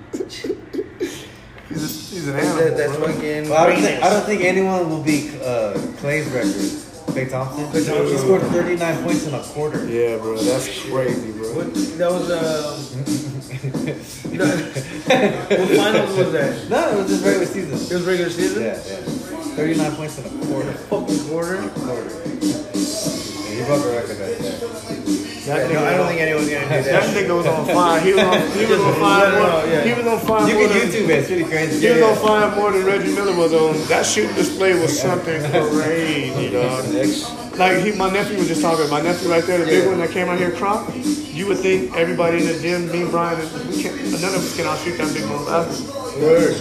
[SPEAKER 2] He's, a, he's an
[SPEAKER 1] That,
[SPEAKER 2] animal.
[SPEAKER 1] that's
[SPEAKER 2] bro.
[SPEAKER 1] fucking.
[SPEAKER 5] Well, I, don't think,
[SPEAKER 1] greatness.
[SPEAKER 5] I don't think anyone will beat uh, Clay's record. Clay Thompson. Clay Thompson. He scored thirty-nine points in a quarter.
[SPEAKER 2] Yeah, bro. That's crazy, bro.
[SPEAKER 1] What, that was um. you know, what finals was that?
[SPEAKER 5] No, it was just regular season.
[SPEAKER 1] It was regular season.
[SPEAKER 5] Yeah, yeah. thirty-nine points in a quarter.
[SPEAKER 1] Fucking quarter.
[SPEAKER 5] Quarter. Yeah, he broke the record right there.
[SPEAKER 2] That
[SPEAKER 1] No,
[SPEAKER 2] nigga,
[SPEAKER 1] I don't think anyone's gonna do
[SPEAKER 2] that
[SPEAKER 1] that.
[SPEAKER 2] nigga was on fire. He was on, he was on fire. More,
[SPEAKER 1] Yeah.
[SPEAKER 2] He was on fire.
[SPEAKER 5] You
[SPEAKER 2] more
[SPEAKER 5] can
[SPEAKER 2] than,
[SPEAKER 5] YouTube it. It's pretty crazy.
[SPEAKER 2] He was on fire more than Reggie Miller was on. That shooting display was something crazy, dog. Like he, my nephew was just talking. My nephew right there, the big one that came out here, Crump. You would think everybody in the gym, me, Brian, and we can't, none of us can out shoot that big one. Word.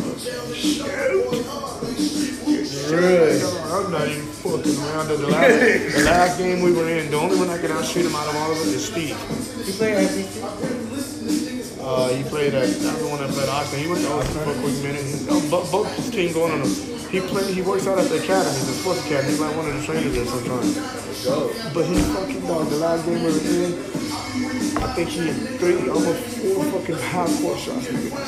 [SPEAKER 2] Really? I'm not even fucking around. The last, the last game we were in, the only one that can outshoot him out of all of us is Steve.
[SPEAKER 5] You play R C C?
[SPEAKER 2] Uh, he played at, that's the one that played Austin. He went to Austin for a quick minute. He, oh, both, both his teams going on him. He played, he works out at the academy, the sports academy. He's like one of the trainers there sometimes. But he fucking dog, the last game we were in, I think he had three, almost four fucking half court shots.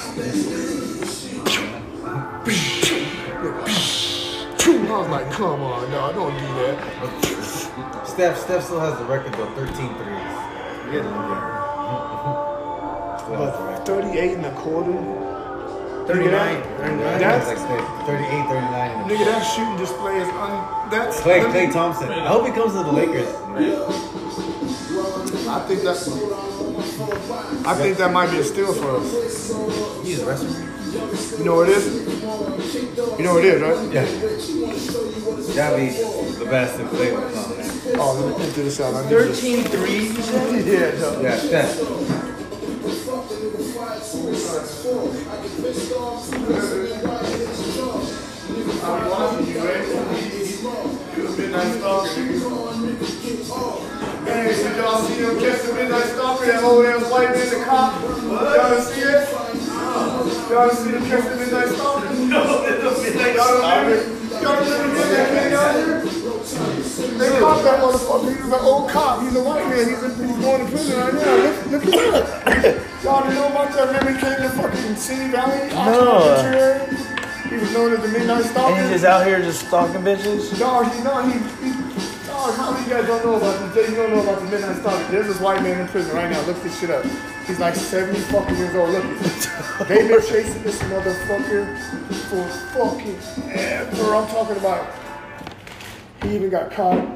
[SPEAKER 2] I was like, come on, no, don't do that.
[SPEAKER 5] Steph, Steph still has the record though, thirteen threes.
[SPEAKER 1] Yeah.
[SPEAKER 5] Still has the record.
[SPEAKER 2] But thirty-eight in a quarter.
[SPEAKER 1] thirty-nine.
[SPEAKER 5] That's
[SPEAKER 2] That's,
[SPEAKER 5] like Steph, thirty-eight, thirty-nine.
[SPEAKER 2] nigga, that shooting display is un. That's
[SPEAKER 5] Clay, Clay Thompson. I hope he comes to the Lakers.
[SPEAKER 2] I think that's. I think that might be a steal for us.
[SPEAKER 5] He's a wrestler.
[SPEAKER 2] You know what it is? You know what it is, right?
[SPEAKER 5] Yeah. Gotta be the best if Clay would come.
[SPEAKER 2] Oh, let me figure this out. I need this.
[SPEAKER 1] thirteen threes, you said?
[SPEAKER 2] Yeah, dog.
[SPEAKER 5] Yeah, Steph.
[SPEAKER 2] I'm watching you, right? Midnight Stalker. Hey, did y'all see him catch the Midnight Stalker? That old ass white man, the cop? Y'all see it? Y'all see him catch the Midnight Stalker? No, the Midnight Stalker. Y'all remember when that came out here? They caught that motherfucker. He was an old cop. He's a white man. He's, in, he's going to prison right now. Look, look at that. Y'all didn't know about that? Remember he came to fucking City Valley?
[SPEAKER 1] No.
[SPEAKER 2] He was known as the Midnight Stalker.
[SPEAKER 1] And he's just out here just stalking bitches?
[SPEAKER 2] Dog, he know he, he dog, how many of you guys don't know about this? You don't know about the Midnight Stalker. There's this white man in prison right now. Look this shit up. He's like seventy fucking years old. Look at it. They've been chasing this motherfucker for fucking ever. I'm talking about. He even got caught.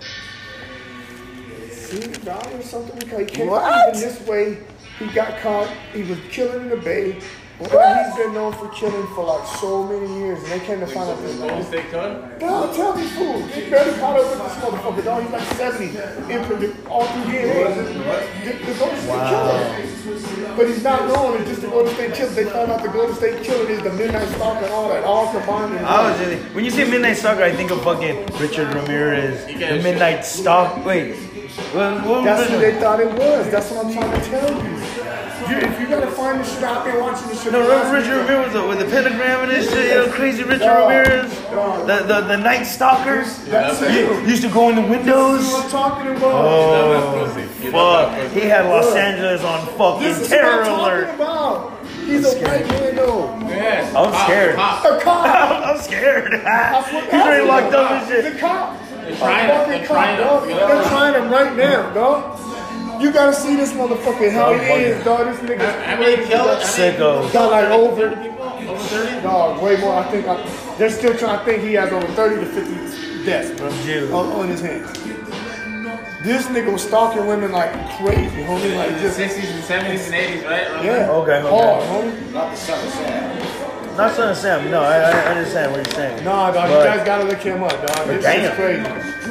[SPEAKER 2] See, dog, or something because he came
[SPEAKER 1] What?
[SPEAKER 2] even this way. He got caught. He was killing in the bay. But he's been known for killing for like so many years, and they came to find out this
[SPEAKER 3] Golden State Cut?
[SPEAKER 2] Dog, tell me, fool. He barely caught up with this motherfucker, dog. He's like seventy, in all through D N A. The, the Golden State Killer. But he's not known as just the Golden State Killer. They found out the Golden State Killer is the Midnight Stalker and all that, all combined in
[SPEAKER 1] I
[SPEAKER 2] one.
[SPEAKER 1] was just, when you say Midnight Stalker, I think of fucking Richard Ramirez, the Midnight Stalk. Wait, what, what
[SPEAKER 2] That's
[SPEAKER 1] was
[SPEAKER 2] what
[SPEAKER 1] it?
[SPEAKER 2] they thought it was. That's what I'm trying to tell you. You, if you gotta find this shit out there watching this shit.
[SPEAKER 1] No, remember Richard Ramirez with the, with the pentagram and this shit, yo, crazy Richard Ramirez, the the the Night Stalker.
[SPEAKER 2] That's it.
[SPEAKER 1] He used to go in the windows.
[SPEAKER 2] That's what I'm talking about.
[SPEAKER 1] Oh, fuck! He had Los Angeles on
[SPEAKER 2] This
[SPEAKER 1] fucking
[SPEAKER 2] is
[SPEAKER 1] terror
[SPEAKER 2] what I'm
[SPEAKER 1] alert.
[SPEAKER 2] talking about. He's a white man, though.
[SPEAKER 3] Yeah.
[SPEAKER 1] I'm scared.
[SPEAKER 3] Pop,
[SPEAKER 2] A cop.
[SPEAKER 1] I'm scared.
[SPEAKER 2] That's what
[SPEAKER 1] He's already locked up and
[SPEAKER 2] He's
[SPEAKER 1] shit.
[SPEAKER 2] a cop.
[SPEAKER 3] They're trying him. They're trying him.
[SPEAKER 2] Dog. They're trying him right now, dog. You gotta see this motherfucker, how he is, dog. This nigga.
[SPEAKER 3] How many killed?
[SPEAKER 1] Sicko.
[SPEAKER 2] Got like over,
[SPEAKER 3] thirty people? Over thirty?
[SPEAKER 2] dog, way more. I think I, they're still trying to think he has over thirty to fifty deaths, bro,
[SPEAKER 1] Dude.
[SPEAKER 2] on, on his hands. This nigga was stalking women like crazy, homie. Like just,
[SPEAKER 3] sixties and seventies and eighties, right? Around
[SPEAKER 2] yeah,
[SPEAKER 3] there?
[SPEAKER 1] Okay, okay.
[SPEAKER 2] hard, homie.
[SPEAKER 7] Not the son of Sam.
[SPEAKER 1] Not Son of Sam. No, I, I understand what you're saying.
[SPEAKER 2] Nah, dog, you
[SPEAKER 1] But-
[SPEAKER 2] guys gotta look him up, dog. This
[SPEAKER 1] Damn.
[SPEAKER 2] is crazy.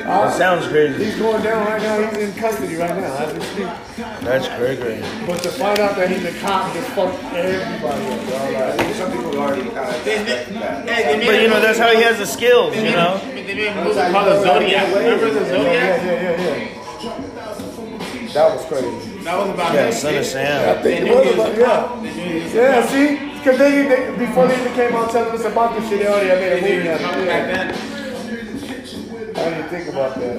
[SPEAKER 1] That sounds crazy.
[SPEAKER 2] He's going down right now. He's in custody right now as we speak.
[SPEAKER 1] That's crazy.
[SPEAKER 2] But to find out that he's a cop just fucked everybody up, bro. Like,
[SPEAKER 7] Some people already kind of expect that.
[SPEAKER 1] But you know, that's how he has the skills, you know?
[SPEAKER 3] They made a movie called The Zodiac. Remember The
[SPEAKER 2] yeah,
[SPEAKER 3] Zodiac?
[SPEAKER 2] yeah, yeah, yeah. That was crazy.
[SPEAKER 3] That was about
[SPEAKER 1] Yeah,
[SPEAKER 3] him.
[SPEAKER 1] Son of
[SPEAKER 2] I
[SPEAKER 1] Sam.
[SPEAKER 2] think it was about, yeah. Yeah, see? Because they, they, before they even came out telling us about this shit, they already had made a movie out of it.
[SPEAKER 3] Back
[SPEAKER 2] Yeah.
[SPEAKER 3] then.
[SPEAKER 2] I didn't even think about that.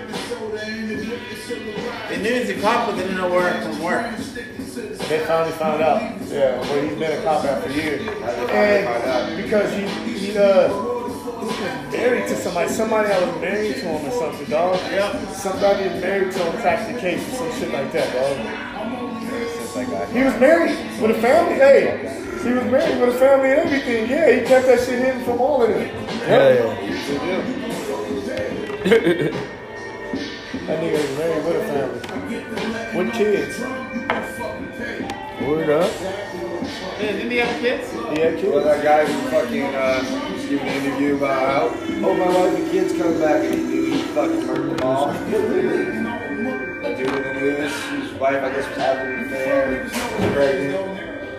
[SPEAKER 3] They knew he was a cop, but they didn't know where from work.
[SPEAKER 2] They finally found out. Yeah, but he's been a cop out for years. And because he, he uh, was married to somebody. Somebody that was married to him or something, dog. Yep. Somebody was married to him cracked the case or some shit like that, dog. He was married with a family. Hey, he was married with a family and everything. Yeah, he kept that shit hidden from all of them.
[SPEAKER 1] Yeah,
[SPEAKER 2] That nigga was married with a family. With kids.
[SPEAKER 1] yeah. Word up.
[SPEAKER 3] Yeah, didn't he have kids?
[SPEAKER 2] He had
[SPEAKER 7] Well,
[SPEAKER 2] kids.
[SPEAKER 7] that guy who fucking uh, was giving an interview about how, oh, my wife and kids coming back, and he knew he fucking murdered them all. That dude in the news, his wife, I guess, was having an affair, was pregnant.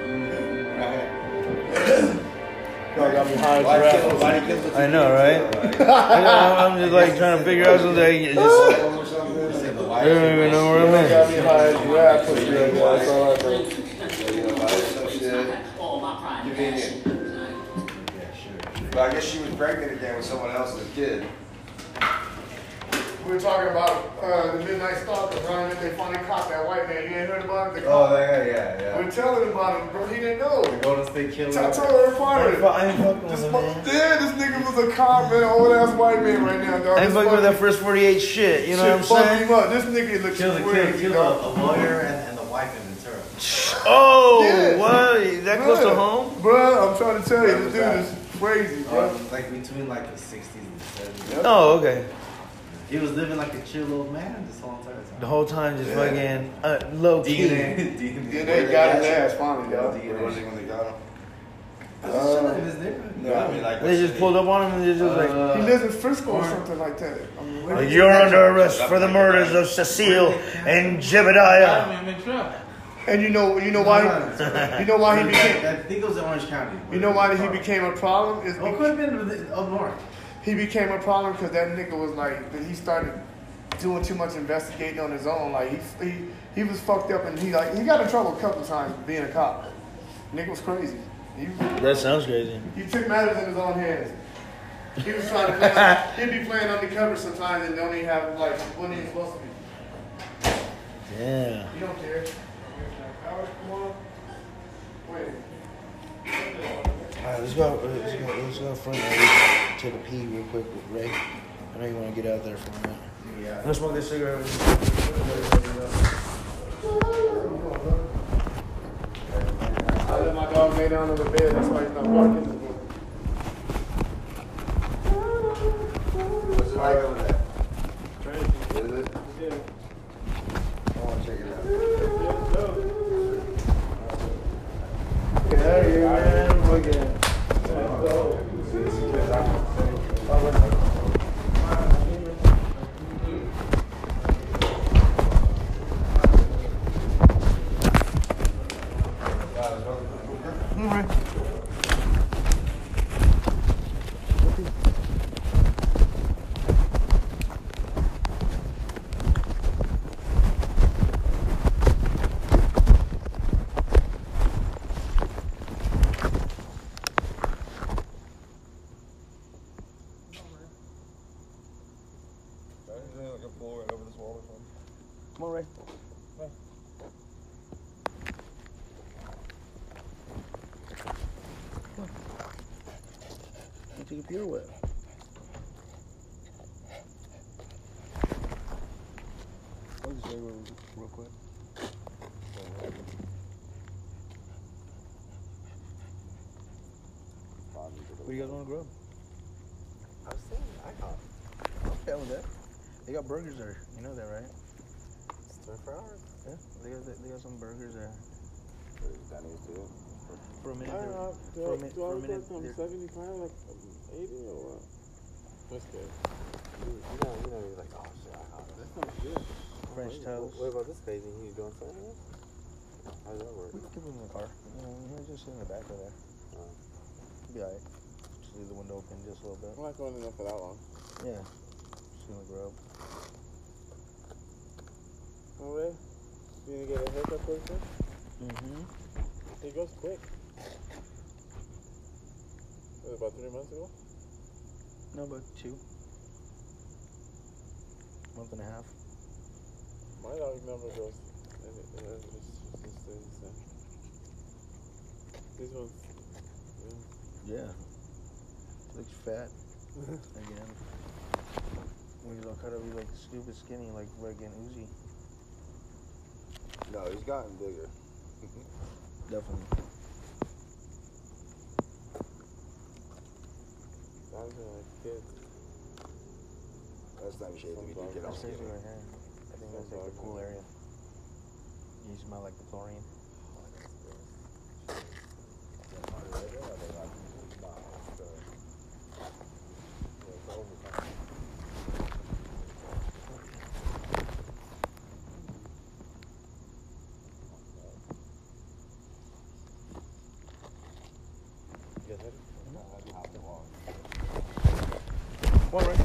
[SPEAKER 2] Dog got me high as
[SPEAKER 7] Why
[SPEAKER 2] rap.
[SPEAKER 7] kill, why did he kill the
[SPEAKER 1] I know, right? I know, I'm just like trying to figure out something. It just,
[SPEAKER 7] or something?
[SPEAKER 1] I don't even know where I'm
[SPEAKER 2] Got me
[SPEAKER 1] at.
[SPEAKER 2] high as rap. Pussy right now. That's all I know.
[SPEAKER 7] You know, buy some shit. Convenient. But I guess she was pregnant again with someone else's kid.
[SPEAKER 2] We were talking about uh, the Midnight Stalker, Ryan, that they finally caught that white man. You ain't heard about it? The
[SPEAKER 7] Oh,
[SPEAKER 2] cop.
[SPEAKER 7] yeah, yeah, yeah.
[SPEAKER 2] We were telling him about it, bro. He didn't know.
[SPEAKER 5] Golden State Killer.
[SPEAKER 2] I told her reporter.
[SPEAKER 1] I ain't fucking with
[SPEAKER 2] This,
[SPEAKER 1] him,
[SPEAKER 2] mo-
[SPEAKER 1] man.
[SPEAKER 2] yeah, this nigga was a cop, man, old ass white man right now, dog.
[SPEAKER 1] I ain't
[SPEAKER 2] This
[SPEAKER 1] fucking with that
[SPEAKER 2] fucking
[SPEAKER 1] first forty-eight shit, you know what I'm
[SPEAKER 2] shit fucked
[SPEAKER 1] saying?
[SPEAKER 2] him up. This nigga looks
[SPEAKER 5] Kill the
[SPEAKER 2] crazy,
[SPEAKER 5] kid, kill
[SPEAKER 2] dog.
[SPEAKER 5] a, a lawyer and, and the wife in Ventura.
[SPEAKER 1] Oh,
[SPEAKER 2] Yeah.
[SPEAKER 1] what? That close to
[SPEAKER 2] Bruh,
[SPEAKER 1] home?
[SPEAKER 2] Bruh, I'm trying to tell you,
[SPEAKER 7] When
[SPEAKER 2] this
[SPEAKER 7] was
[SPEAKER 2] dude
[SPEAKER 7] that?
[SPEAKER 2] is crazy, bro.
[SPEAKER 5] Uh, like between like the sixties and the seventies.
[SPEAKER 1] Oh, okay.
[SPEAKER 5] He was living like a chill old man this whole entire
[SPEAKER 1] The
[SPEAKER 5] time.
[SPEAKER 1] whole time just fucking uh, low
[SPEAKER 5] D
[SPEAKER 1] key.
[SPEAKER 5] N A. D N A.
[SPEAKER 2] Yeah, they got his ass finally, dog.
[SPEAKER 7] Where was he when they got him?
[SPEAKER 5] Just chilling in his neighborhood.
[SPEAKER 7] No, I mean, like,
[SPEAKER 1] They just pulled up on him and they just like,
[SPEAKER 5] Uh,
[SPEAKER 2] He lives in Frisco or something like that. I mean, where-
[SPEAKER 1] like, you're under arrest for the murders of Cecile and Jebediah.
[SPEAKER 3] I'm in trouble.
[SPEAKER 2] And you know, you know why? You know why he became?
[SPEAKER 5] I think it was in Orange County.
[SPEAKER 2] You know why he became a problem? Is
[SPEAKER 5] Oh, it could have been up north.
[SPEAKER 2] he became a problem because that nigga was like, that he started doing too much investigating on his own. Like he he he was fucked up and he like he got in trouble a couple times being a cop. Nigga was crazy. He,
[SPEAKER 1] That sounds crazy.
[SPEAKER 2] he took matters in his own hands. He was trying to play, he'd be playing undercover sometimes and don't even have like what he's supposed to be.
[SPEAKER 1] Yeah.
[SPEAKER 2] You don't care. Howard, come on. Wait.
[SPEAKER 1] Alright, let's go. Let's go. Let's go front. I'll take a pee real quick with Ray. I know you want to get out there for a minute.
[SPEAKER 5] Yeah.
[SPEAKER 1] I'm gonna smoke this cigarette.
[SPEAKER 2] I let my dog lay down on the bed. That's why he's not barking.
[SPEAKER 7] What's it like over there?
[SPEAKER 2] Crazy.
[SPEAKER 7] Is it?
[SPEAKER 2] Yeah.
[SPEAKER 7] I want to check it out.
[SPEAKER 2] Yeah, you man. Look at it. Come on, Ray. You take a pirouette. I'll just say real, real quick. What do you guys want to grab?
[SPEAKER 5] I was saying, I got
[SPEAKER 1] I'm down with that. They got burgers there. You know that, right?
[SPEAKER 5] twenty-four hours.
[SPEAKER 1] Yeah. They got they got some burgers there. For a minute.
[SPEAKER 8] I don't
[SPEAKER 1] there-
[SPEAKER 8] know. Do
[SPEAKER 1] For a
[SPEAKER 8] I,
[SPEAKER 1] minute.
[SPEAKER 8] do I
[SPEAKER 1] For a
[SPEAKER 8] look
[SPEAKER 1] minute.
[SPEAKER 8] like I'm
[SPEAKER 1] there-
[SPEAKER 8] seventy-five, like I'm eighty or what? That's good.
[SPEAKER 3] You, you know, you know, you're like, oh shit, I got this sounds good.
[SPEAKER 1] French
[SPEAKER 3] What-
[SPEAKER 1] toast.
[SPEAKER 3] What about this crazy? He's doing something else? How does that work?
[SPEAKER 1] We can keep him in the car. You know, he'll just sit in the back of there.
[SPEAKER 3] Oh.
[SPEAKER 1] He'll be alright. Just leave the window open just a little bit.
[SPEAKER 3] I'm not going in there for that long.
[SPEAKER 1] Yeah. Just gonna grow up.
[SPEAKER 3] Oh, really? You gonna get a haircut pretty soon?
[SPEAKER 1] Mm-hmm.
[SPEAKER 3] It goes quick. Was it about three months ago?
[SPEAKER 1] No, but two. Month and a half.
[SPEAKER 3] My dog never goes. And it, and it just, just stays the same. These ones.
[SPEAKER 1] Yeah. Looks fat. Again. When you look at it, he like stupid skinny, like friggin' Uzi.
[SPEAKER 7] No, he's gotten bigger.
[SPEAKER 1] Definitely.
[SPEAKER 3] Dogs are like kids.
[SPEAKER 7] Last time you shaved him, he did get all
[SPEAKER 1] That's crazy
[SPEAKER 7] skinny.
[SPEAKER 1] right here. I think that's like the cool area. You smell like the chlorine. One right.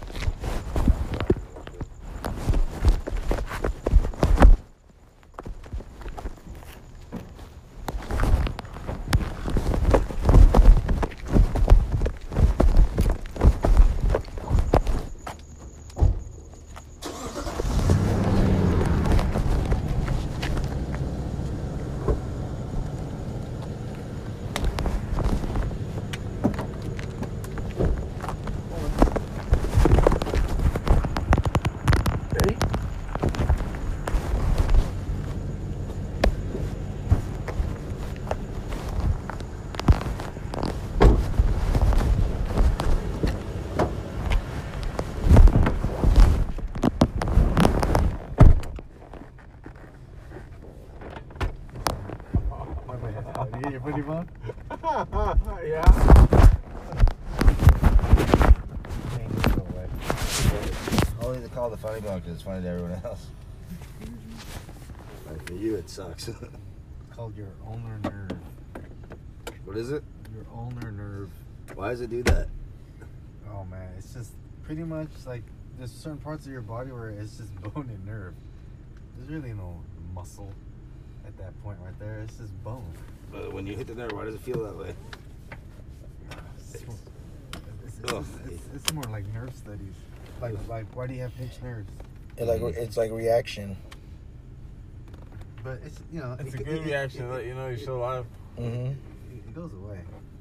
[SPEAKER 1] Ready?
[SPEAKER 5] You get your funny bone?
[SPEAKER 3] Yeah.
[SPEAKER 7] Only they call it the funny bone because it's funny to everyone else. Like for you, it sucks.
[SPEAKER 5] It's called your ulnar nerve.
[SPEAKER 7] What is it?
[SPEAKER 5] Your ulnar nerve.
[SPEAKER 7] Why does it do that?
[SPEAKER 5] Oh man, it's just pretty much like there's certain parts of your body where it's just bone and nerve. There's really no muscle at that point right there. It's just bone.
[SPEAKER 7] But when you hit the nerve, why does it feel that way?
[SPEAKER 5] It's, it's, it's,
[SPEAKER 7] Ugh.
[SPEAKER 5] it's, it's more like nerve studies. Like, like why do you have pinched nerves?
[SPEAKER 1] It like it's like reaction.
[SPEAKER 5] But it's, you know,
[SPEAKER 3] It's
[SPEAKER 5] it,
[SPEAKER 3] a good
[SPEAKER 5] it,
[SPEAKER 3] reaction.
[SPEAKER 5] It,
[SPEAKER 3] Let you know you're still alive.
[SPEAKER 1] Mm-hmm.
[SPEAKER 5] it, it goes away.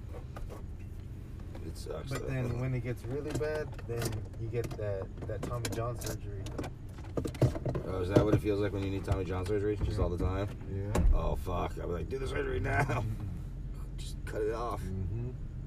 [SPEAKER 7] It sucks.
[SPEAKER 5] But
[SPEAKER 7] though.
[SPEAKER 5] then when it gets really bad, then you get that, that Tommy John surgery.
[SPEAKER 7] Oh, is that what it feels like when you need Tommy John surgery? Just all the time?
[SPEAKER 5] Yeah.
[SPEAKER 7] Oh, fuck. I'll be like, do the surgery now. Just cut it off.
[SPEAKER 5] Mm-hmm.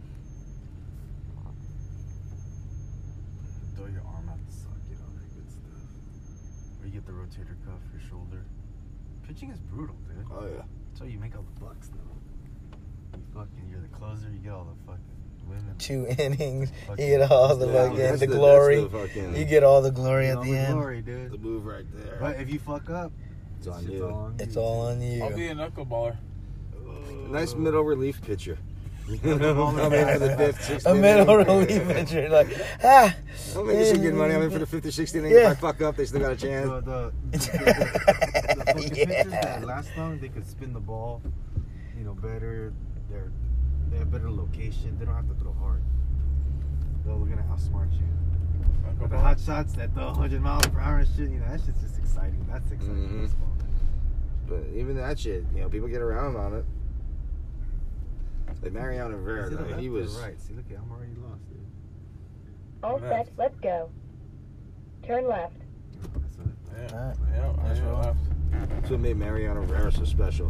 [SPEAKER 5] Throw your arm out the socket, all that good stuff. Or you get the rotator cuff, your shoulder. Pitching is brutal, dude.
[SPEAKER 7] Oh, yeah.
[SPEAKER 5] That's how you make all the bucks, though. You fucking, you're the closer, you get all the fucking women.
[SPEAKER 1] Two innings.
[SPEAKER 5] Fucking-
[SPEAKER 1] You get all the
[SPEAKER 7] Yeah,
[SPEAKER 1] fucking
[SPEAKER 7] that's
[SPEAKER 1] the
[SPEAKER 7] the- that's
[SPEAKER 1] glory.
[SPEAKER 7] the fucking-
[SPEAKER 1] You get all the glory
[SPEAKER 5] You
[SPEAKER 1] at
[SPEAKER 5] know,
[SPEAKER 1] the
[SPEAKER 5] the
[SPEAKER 1] end.
[SPEAKER 5] glory,
[SPEAKER 7] The
[SPEAKER 5] dude.
[SPEAKER 7] move right there.
[SPEAKER 5] But if you fuck up,
[SPEAKER 7] It's on
[SPEAKER 5] shit's
[SPEAKER 7] you.
[SPEAKER 5] all on
[SPEAKER 1] It's
[SPEAKER 5] you,
[SPEAKER 1] all
[SPEAKER 5] dude.
[SPEAKER 1] on you.
[SPEAKER 3] I'll be a knuckleballer.
[SPEAKER 7] A nice middle relief pitcher.
[SPEAKER 5] Knuckleballer.
[SPEAKER 7] I'm in for the fifth, sixth
[SPEAKER 1] A
[SPEAKER 7] inning.
[SPEAKER 1] middle relief pitcher, like ah.
[SPEAKER 7] I'm making some good money. I'm in for the fifth or sixth inning.
[SPEAKER 1] Yeah.
[SPEAKER 7] If I fuck up, they still got a chance.
[SPEAKER 5] The, the, the, the, the fucking
[SPEAKER 1] Yeah.
[SPEAKER 5] pitchers that last long, they could spin the ball, you know, better. They're they have better location. They don't have to throw hard. They're gonna outsmart you. But the hot shots that throw one hundred miles per hour and shit, you know, that shit's just exciting. That's exciting
[SPEAKER 7] Mhm.
[SPEAKER 5] baseball.
[SPEAKER 7] But even that shit, you know, people get around on it. Like Mariano Rivera,
[SPEAKER 5] Is it a
[SPEAKER 7] though,
[SPEAKER 5] left
[SPEAKER 7] he
[SPEAKER 5] or
[SPEAKER 7] was.
[SPEAKER 5] right. See, look, I'm already lost, dude.
[SPEAKER 8] All set, let's go. Turn left.
[SPEAKER 5] Oh, that's what I thought.
[SPEAKER 3] Yeah.
[SPEAKER 1] Alright.
[SPEAKER 3] Yeah.
[SPEAKER 1] That's
[SPEAKER 3] I
[SPEAKER 1] right.
[SPEAKER 3] left.
[SPEAKER 7] That's what made Mariano Rivera so special.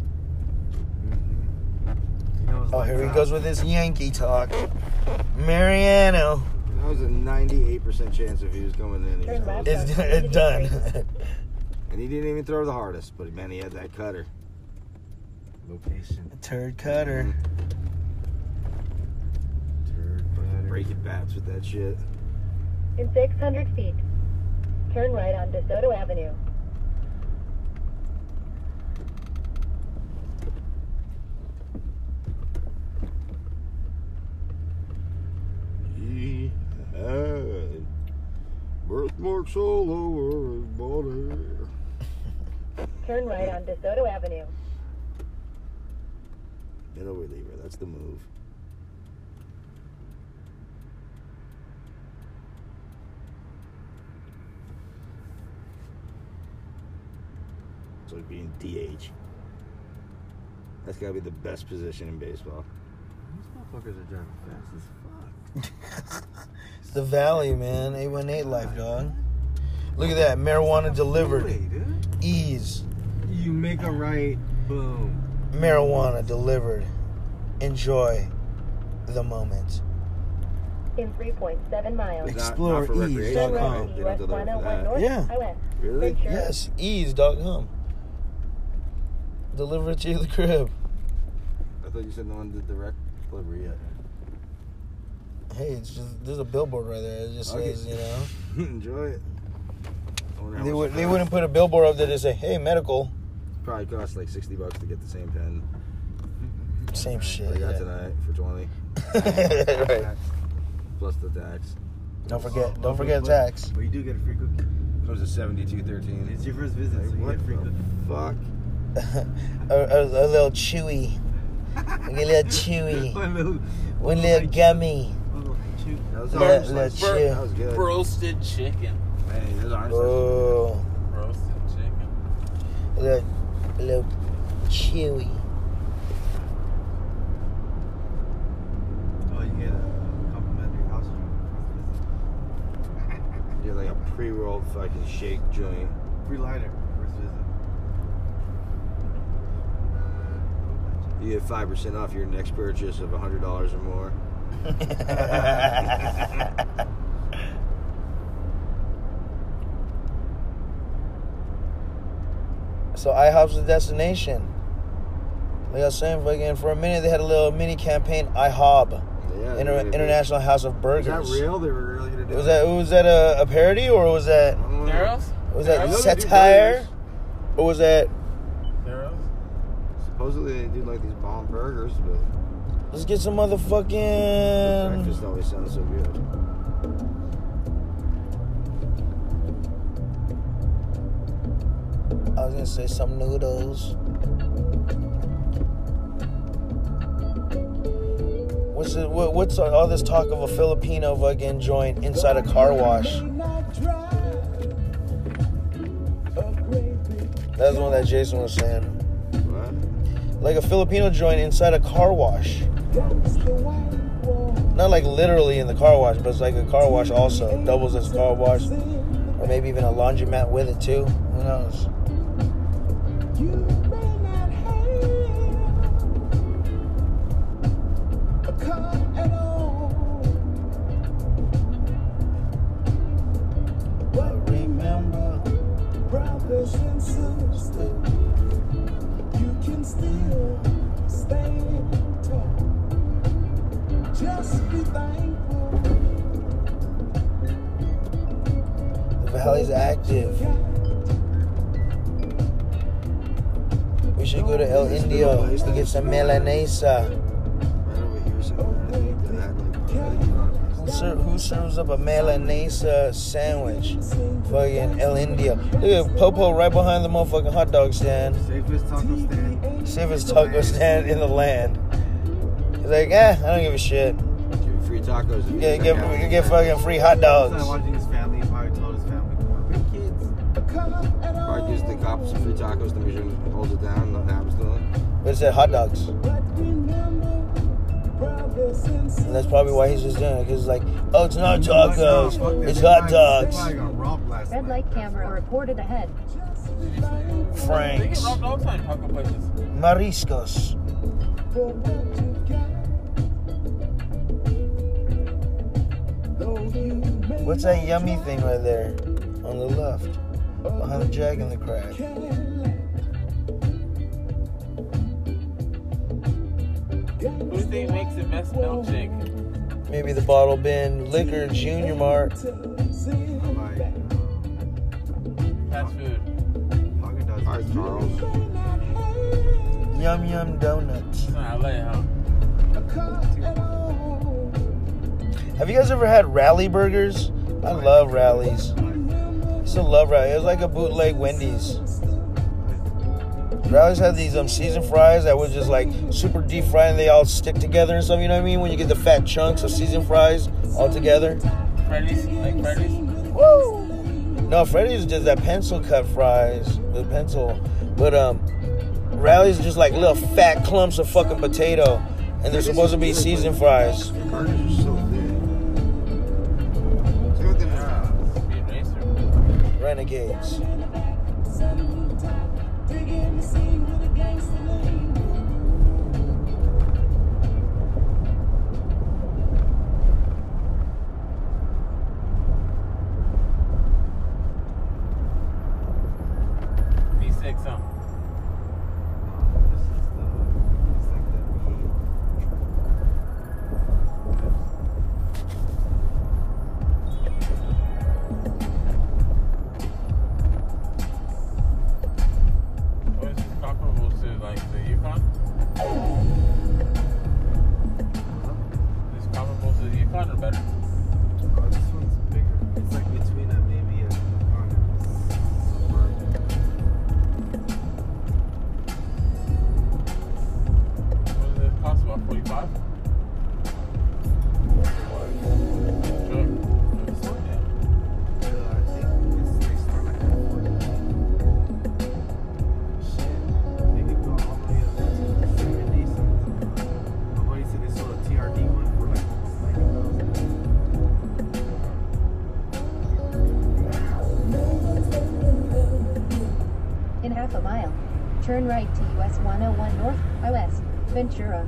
[SPEAKER 5] Mhm. You know, it's
[SPEAKER 1] Oh,
[SPEAKER 5] like,
[SPEAKER 1] here he
[SPEAKER 5] uh,
[SPEAKER 1] goes with his Yankee talk. Mariano.
[SPEAKER 7] That was a ninety-eight percent chance if he was coming in. He was
[SPEAKER 8] Turn
[SPEAKER 7] going-
[SPEAKER 8] left.
[SPEAKER 1] It's, it's done.
[SPEAKER 7] And he didn't even throw the hardest, but man, he had that cutter.
[SPEAKER 5] Location.
[SPEAKER 1] Turd cutter.
[SPEAKER 5] Turd butter.
[SPEAKER 7] Breaking bats with that shit.
[SPEAKER 8] In six hundred feet, turn right on DeSoto Avenue.
[SPEAKER 9] He had birthmarks all over his body.
[SPEAKER 8] Turn right on DeSoto Avenue.
[SPEAKER 9] Middle reliever, that's the move. It's like being D H. That's gotta be the best position in baseball.
[SPEAKER 5] These motherfuckers are driving fast as fuck.
[SPEAKER 1] It's the Valley, man. eight one eight life, dog. Look at that. Marijuana delivered.
[SPEAKER 5] Hey, dude.
[SPEAKER 1] Ease.
[SPEAKER 5] You make a right, boom.
[SPEAKER 1] Marijuana delivered. Enjoy the moment.
[SPEAKER 8] In three point seven miles.
[SPEAKER 9] It's not-
[SPEAKER 1] Explore
[SPEAKER 9] not for
[SPEAKER 1] ease
[SPEAKER 9] recreation,
[SPEAKER 1] dot
[SPEAKER 8] Turn
[SPEAKER 1] com.
[SPEAKER 8] right
[SPEAKER 9] right? They
[SPEAKER 8] West
[SPEAKER 9] don't deliver
[SPEAKER 8] one oh
[SPEAKER 9] for
[SPEAKER 8] one
[SPEAKER 9] that.
[SPEAKER 8] North
[SPEAKER 1] Yeah.
[SPEAKER 8] Highway.
[SPEAKER 9] Really?
[SPEAKER 8] Ventura.
[SPEAKER 1] Yes, ease dot com. Deliver it to the crib.
[SPEAKER 9] I thought you said no one did direct delivery yet.
[SPEAKER 1] Hey, it's just there's a billboard right there. It just
[SPEAKER 9] Okay.
[SPEAKER 1] says, you know.
[SPEAKER 9] Enjoy it. I wonder how
[SPEAKER 1] They
[SPEAKER 9] much
[SPEAKER 1] would
[SPEAKER 9] it
[SPEAKER 1] they
[SPEAKER 9] costs.
[SPEAKER 1] wouldn't put a billboard up there to say, "Hey, medical."
[SPEAKER 9] Probably costs like sixty bucks to get the same pen.
[SPEAKER 1] Same shit.
[SPEAKER 9] I got
[SPEAKER 1] yeah.
[SPEAKER 9] tonight for twenty.
[SPEAKER 1] Right.
[SPEAKER 9] Plus the tax.
[SPEAKER 1] Don't forget.
[SPEAKER 5] Oh,
[SPEAKER 1] Don't
[SPEAKER 5] but-
[SPEAKER 1] forget
[SPEAKER 5] but-
[SPEAKER 1] tax.
[SPEAKER 5] But you do get a free cookie.
[SPEAKER 9] Comes to seventy-two thirteen.
[SPEAKER 5] It's your first visit, so you
[SPEAKER 9] What
[SPEAKER 5] get a free
[SPEAKER 9] the
[SPEAKER 5] cookie.
[SPEAKER 9] fuck?
[SPEAKER 1] a, a, a little chewy. Like a little chewy.
[SPEAKER 5] One little,
[SPEAKER 1] One little gummy.
[SPEAKER 5] one little chew.
[SPEAKER 9] That was,
[SPEAKER 1] Little-
[SPEAKER 9] orange
[SPEAKER 1] little
[SPEAKER 9] slice.
[SPEAKER 1] chew.
[SPEAKER 9] That was good.
[SPEAKER 3] Roasted chicken.
[SPEAKER 9] Hey, there's orange slices.
[SPEAKER 1] Oh,
[SPEAKER 3] Roasted chicken.
[SPEAKER 1] a little, a little chewy.
[SPEAKER 5] Oh, you get a complimentary house drink first visit.
[SPEAKER 9] You're like a pre-rolled fucking shake joint.
[SPEAKER 5] Free lighter first visit.
[SPEAKER 9] You get five percent off your next purchase of one hundred dollars or more.
[SPEAKER 1] So IHOP's the destination. Like I was saying, fucking for a minute they had a little mini campaign. IHOP,
[SPEAKER 9] Yeah.
[SPEAKER 1] Inter-
[SPEAKER 9] they- they-
[SPEAKER 1] International House of
[SPEAKER 9] Is
[SPEAKER 1] Burgers.
[SPEAKER 9] that real? They were really gonna do
[SPEAKER 1] Was
[SPEAKER 9] it?
[SPEAKER 1] that was that a, a parody or was that
[SPEAKER 9] I don't know.
[SPEAKER 3] Theros?
[SPEAKER 1] was that
[SPEAKER 9] I know they do
[SPEAKER 1] satire
[SPEAKER 9] burgers.
[SPEAKER 1] or was that
[SPEAKER 3] Theros?
[SPEAKER 9] Supposedly they do like these bomb burgers, but
[SPEAKER 1] let's get some
[SPEAKER 9] the
[SPEAKER 1] motherfucking
[SPEAKER 9] breakfast always sounds so good.
[SPEAKER 1] I was gonna say some noodles. What's it, what, what's all this talk of a Filipino fucking joint inside a car wash? That's the one that Jason was saying.
[SPEAKER 9] What?
[SPEAKER 1] Like a Filipino joint inside a car wash. Not like literally in the car wash, but it's like a car wash also. Doubles as a car wash. Or maybe even a laundromat with it too. Who knows?
[SPEAKER 10] Brothers and sisters, you can still stand tall. Just be thankful.
[SPEAKER 1] The Valley's active. We should go to El Indio to get some melanesa.
[SPEAKER 9] Right over here somewhere. I think that had like already on it.
[SPEAKER 1] Who, ser- who serves up a melanesa sandwich? Fucking El Indio. Look at Popo right behind the motherfucking hot dog stand.
[SPEAKER 5] Safest taco stand.
[SPEAKER 1] Safest taco stand in the land. He's like, eh, I don't give a shit.
[SPEAKER 9] Give you free tacos. if you
[SPEAKER 1] Get,
[SPEAKER 9] check
[SPEAKER 1] get,
[SPEAKER 9] out.
[SPEAKER 1] we can get fucking free hot
[SPEAKER 5] Started
[SPEAKER 1] dogs.
[SPEAKER 5] watching his family. He probably told his family, "Come on, bring kids."
[SPEAKER 9] Probably gives the cops some free tacos to make sure it holds it down. Nothing happens to them.
[SPEAKER 1] But it said hot dogs. And that's probably why he's just doing it. Because it's like, oh, it's not tacos. It's hot dogs.
[SPEAKER 8] Red light camera reported ahead.
[SPEAKER 1] Franks.
[SPEAKER 3] Rob dogs on taco places.
[SPEAKER 1] Mariscos. What's that yummy thing right there? On the left. Behind the Jack in the Crack.
[SPEAKER 3] Who do you think makes the best milkshake?
[SPEAKER 1] Maybe the Bottle Bin Liquor Junior Mart.
[SPEAKER 3] Fast food.
[SPEAKER 5] Haagen-Dazs.
[SPEAKER 7] All right, Charles.
[SPEAKER 1] Yum Yum Donuts.
[SPEAKER 3] It's not L A, huh?
[SPEAKER 1] Have you guys ever had Rally Burgers? I love Rallies. I still love Rally. It was like a bootleg Wendy's. Rallies had these um seasoned fries that was just like super deep fried and they all stick together and stuff. You know what I mean? When you get the fat chunks of seasoned fries all together.
[SPEAKER 3] Freddy's? Like Freddy's?
[SPEAKER 1] Woo! No, Freddy's just that pencil cut fries, the pencil. But um, Rallies are just like little fat clumps of fucking potato, and they're supposed to be seasoned fries.
[SPEAKER 5] Burgers are so thin. Same with them.
[SPEAKER 3] Speed Racer.
[SPEAKER 1] Renegades.
[SPEAKER 3] V six, huh?
[SPEAKER 5] This is the, it's like the
[SPEAKER 3] Or is this comparable to like the Yukon? Is this comparable to the Yukon or better?
[SPEAKER 5] Oh, this one's bigger. It's like between a maybe a Yukon and a Suburban.
[SPEAKER 3] What does it cost? About forty-five? Sure.
[SPEAKER 5] This one?
[SPEAKER 3] Yeah.
[SPEAKER 5] Uh, I think it's, they start like at forty. Shit. They could go all the way up to seventy something. My buddy said they sold a T R D one for like almost ninety thousand.
[SPEAKER 11] In half a mile, turn right to U S one oh one North, by West, Ventura.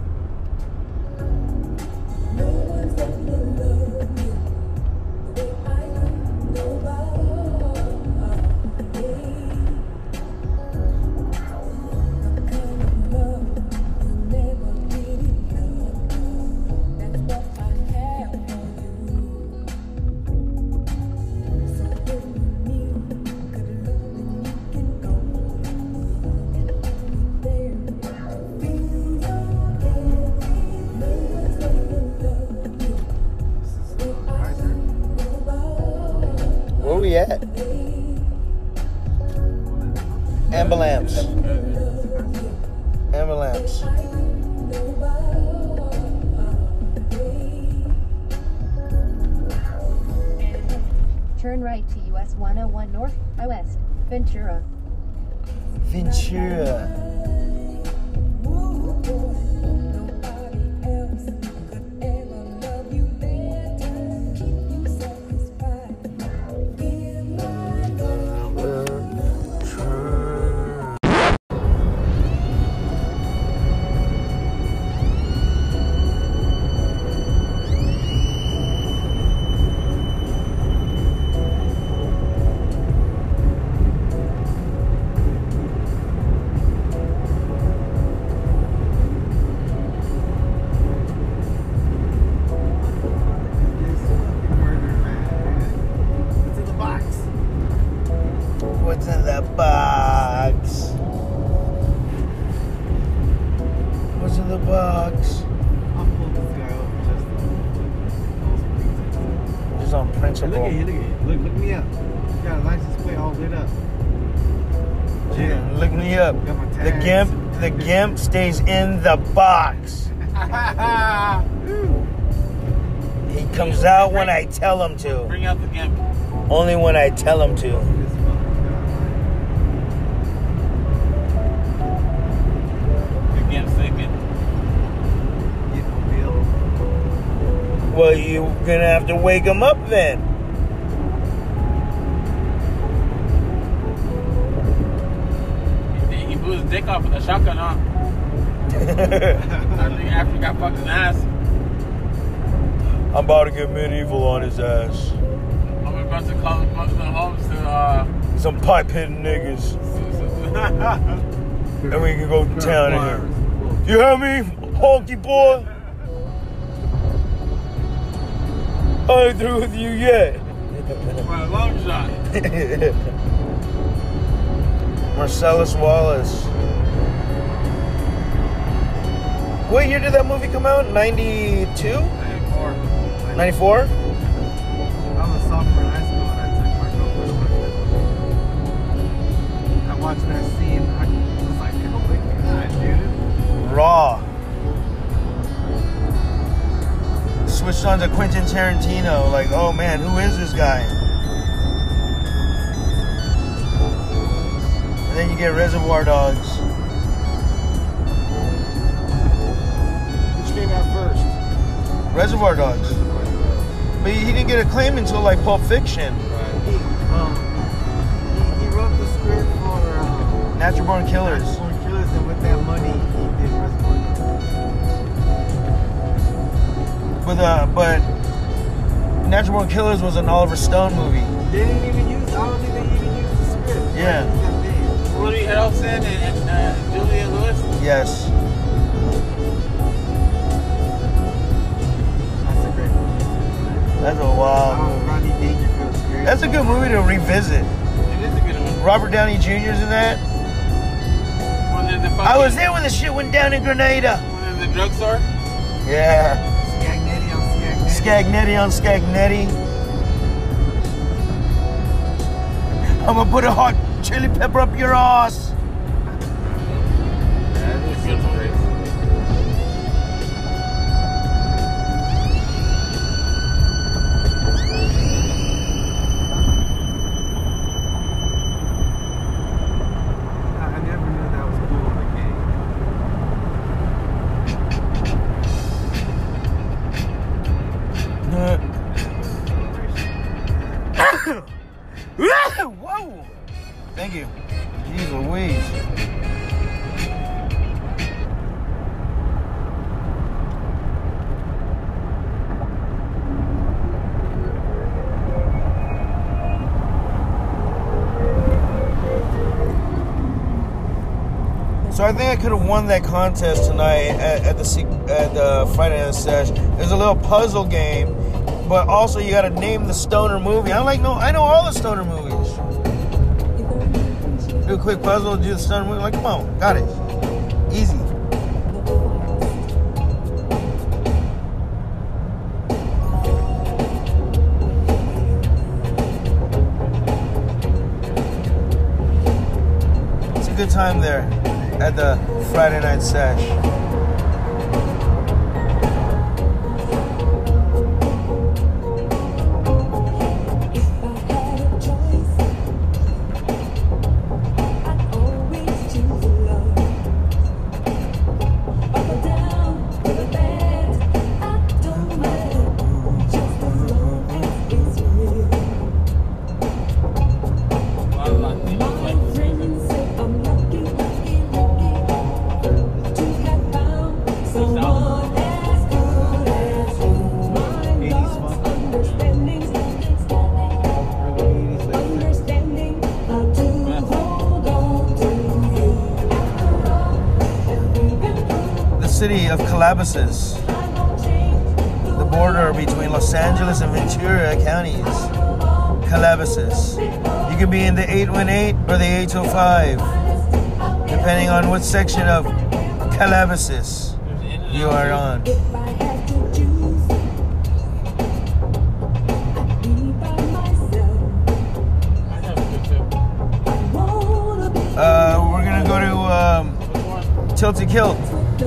[SPEAKER 1] Where we at? Ambulance. Ambulance.
[SPEAKER 11] Turn right to U S one oh one North, by West, Ventura.
[SPEAKER 1] Ventura. What's in the box? What's in the box?
[SPEAKER 5] I'll pull this guy up just
[SPEAKER 1] Just on
[SPEAKER 5] Hey,
[SPEAKER 1] principle.
[SPEAKER 5] look at you, look at you. Look, look me up. You got a license plate all lit up.
[SPEAKER 1] Yeah, look me up.
[SPEAKER 5] Got my
[SPEAKER 1] The
[SPEAKER 5] tags.
[SPEAKER 1] gimp, the gimp stays in the box. He comes out when I tell him to.
[SPEAKER 3] Bring out the gimp.
[SPEAKER 1] Only when I tell him to.
[SPEAKER 3] The gimp's thinking.
[SPEAKER 1] Well, you're gonna have to wake him up then.
[SPEAKER 3] He, he blew his dick off with a shotgun, huh? I think after he got fucked in the ass.
[SPEAKER 1] I'm about to get medieval on his ass.
[SPEAKER 3] I'm about to call him up to the homes to, uh...
[SPEAKER 1] Some pipe hitting niggas. And we can go to town in here. You hear me, honky boy? I ain't through with you yet.
[SPEAKER 3] My long shot.
[SPEAKER 1] Marcellus Wallace. What year did that movie come out? ninety-two?
[SPEAKER 3] ninety-four.
[SPEAKER 1] ninety-four?
[SPEAKER 5] I was a sophomore in high school and I took my girlfriend to watch that. I watched that scene. I was like, oh my god, dude.
[SPEAKER 1] Raw. Switched on to Quentin Tarantino. Like, oh man, who is this guy? And then you get Reservoir Dogs.
[SPEAKER 9] Which came out first?
[SPEAKER 1] Reservoir Dogs. But he didn't get acclaim until like Pulp Fiction.
[SPEAKER 5] He, um, he, he wrote the script for um,
[SPEAKER 1] Natural Born Killers.
[SPEAKER 5] Natural Born Killers, and with that money, he did Reservoir Dogs.
[SPEAKER 1] But uh, but Natural Born Killers was an Oliver Stone movie.
[SPEAKER 5] They didn't even use. I don't think they even used the script.
[SPEAKER 1] Yeah.
[SPEAKER 3] Woody Harrelson and uh, Julia Lewis.
[SPEAKER 1] Yes.
[SPEAKER 5] That's a great movie.
[SPEAKER 1] That's a wow.
[SPEAKER 5] Oh, Rodney Dangerfield's great.
[SPEAKER 1] That's a good movie to revisit.
[SPEAKER 3] It is a good one.
[SPEAKER 1] Robert Downey Junior's in that.
[SPEAKER 3] When they're the fucking,
[SPEAKER 1] I was there when the shit went down in Grenada.
[SPEAKER 3] When they're in the drugstore.
[SPEAKER 1] Yeah.
[SPEAKER 5] Scagnetti on Scagnetti.
[SPEAKER 1] Scagnetti on Scagnetti. I'm gonna put a hot chili pepper up your ass.
[SPEAKER 3] That is good great.
[SPEAKER 5] I, I never knew that was cool in the game.
[SPEAKER 1] Whoa! Thank you. Jeez Louise. So I think I could have won that contest tonight at, at the at the Friday Night Sesh. There's a little puzzle game, but also you got to name the stoner movie. I like no, I know all the stoner movies. Do a quick puzzle, do the stoner movie. Like, come on, got it, easy. It's a good time there at the Friday Night Sesh. City of Calabasas, the border between Los Angeles and Ventura counties. Calabasas. You can be in the eight one eight or the eight oh five, depending on what section of Calabasas you are on. Uh, we're gonna go to um, Tilted Kilt.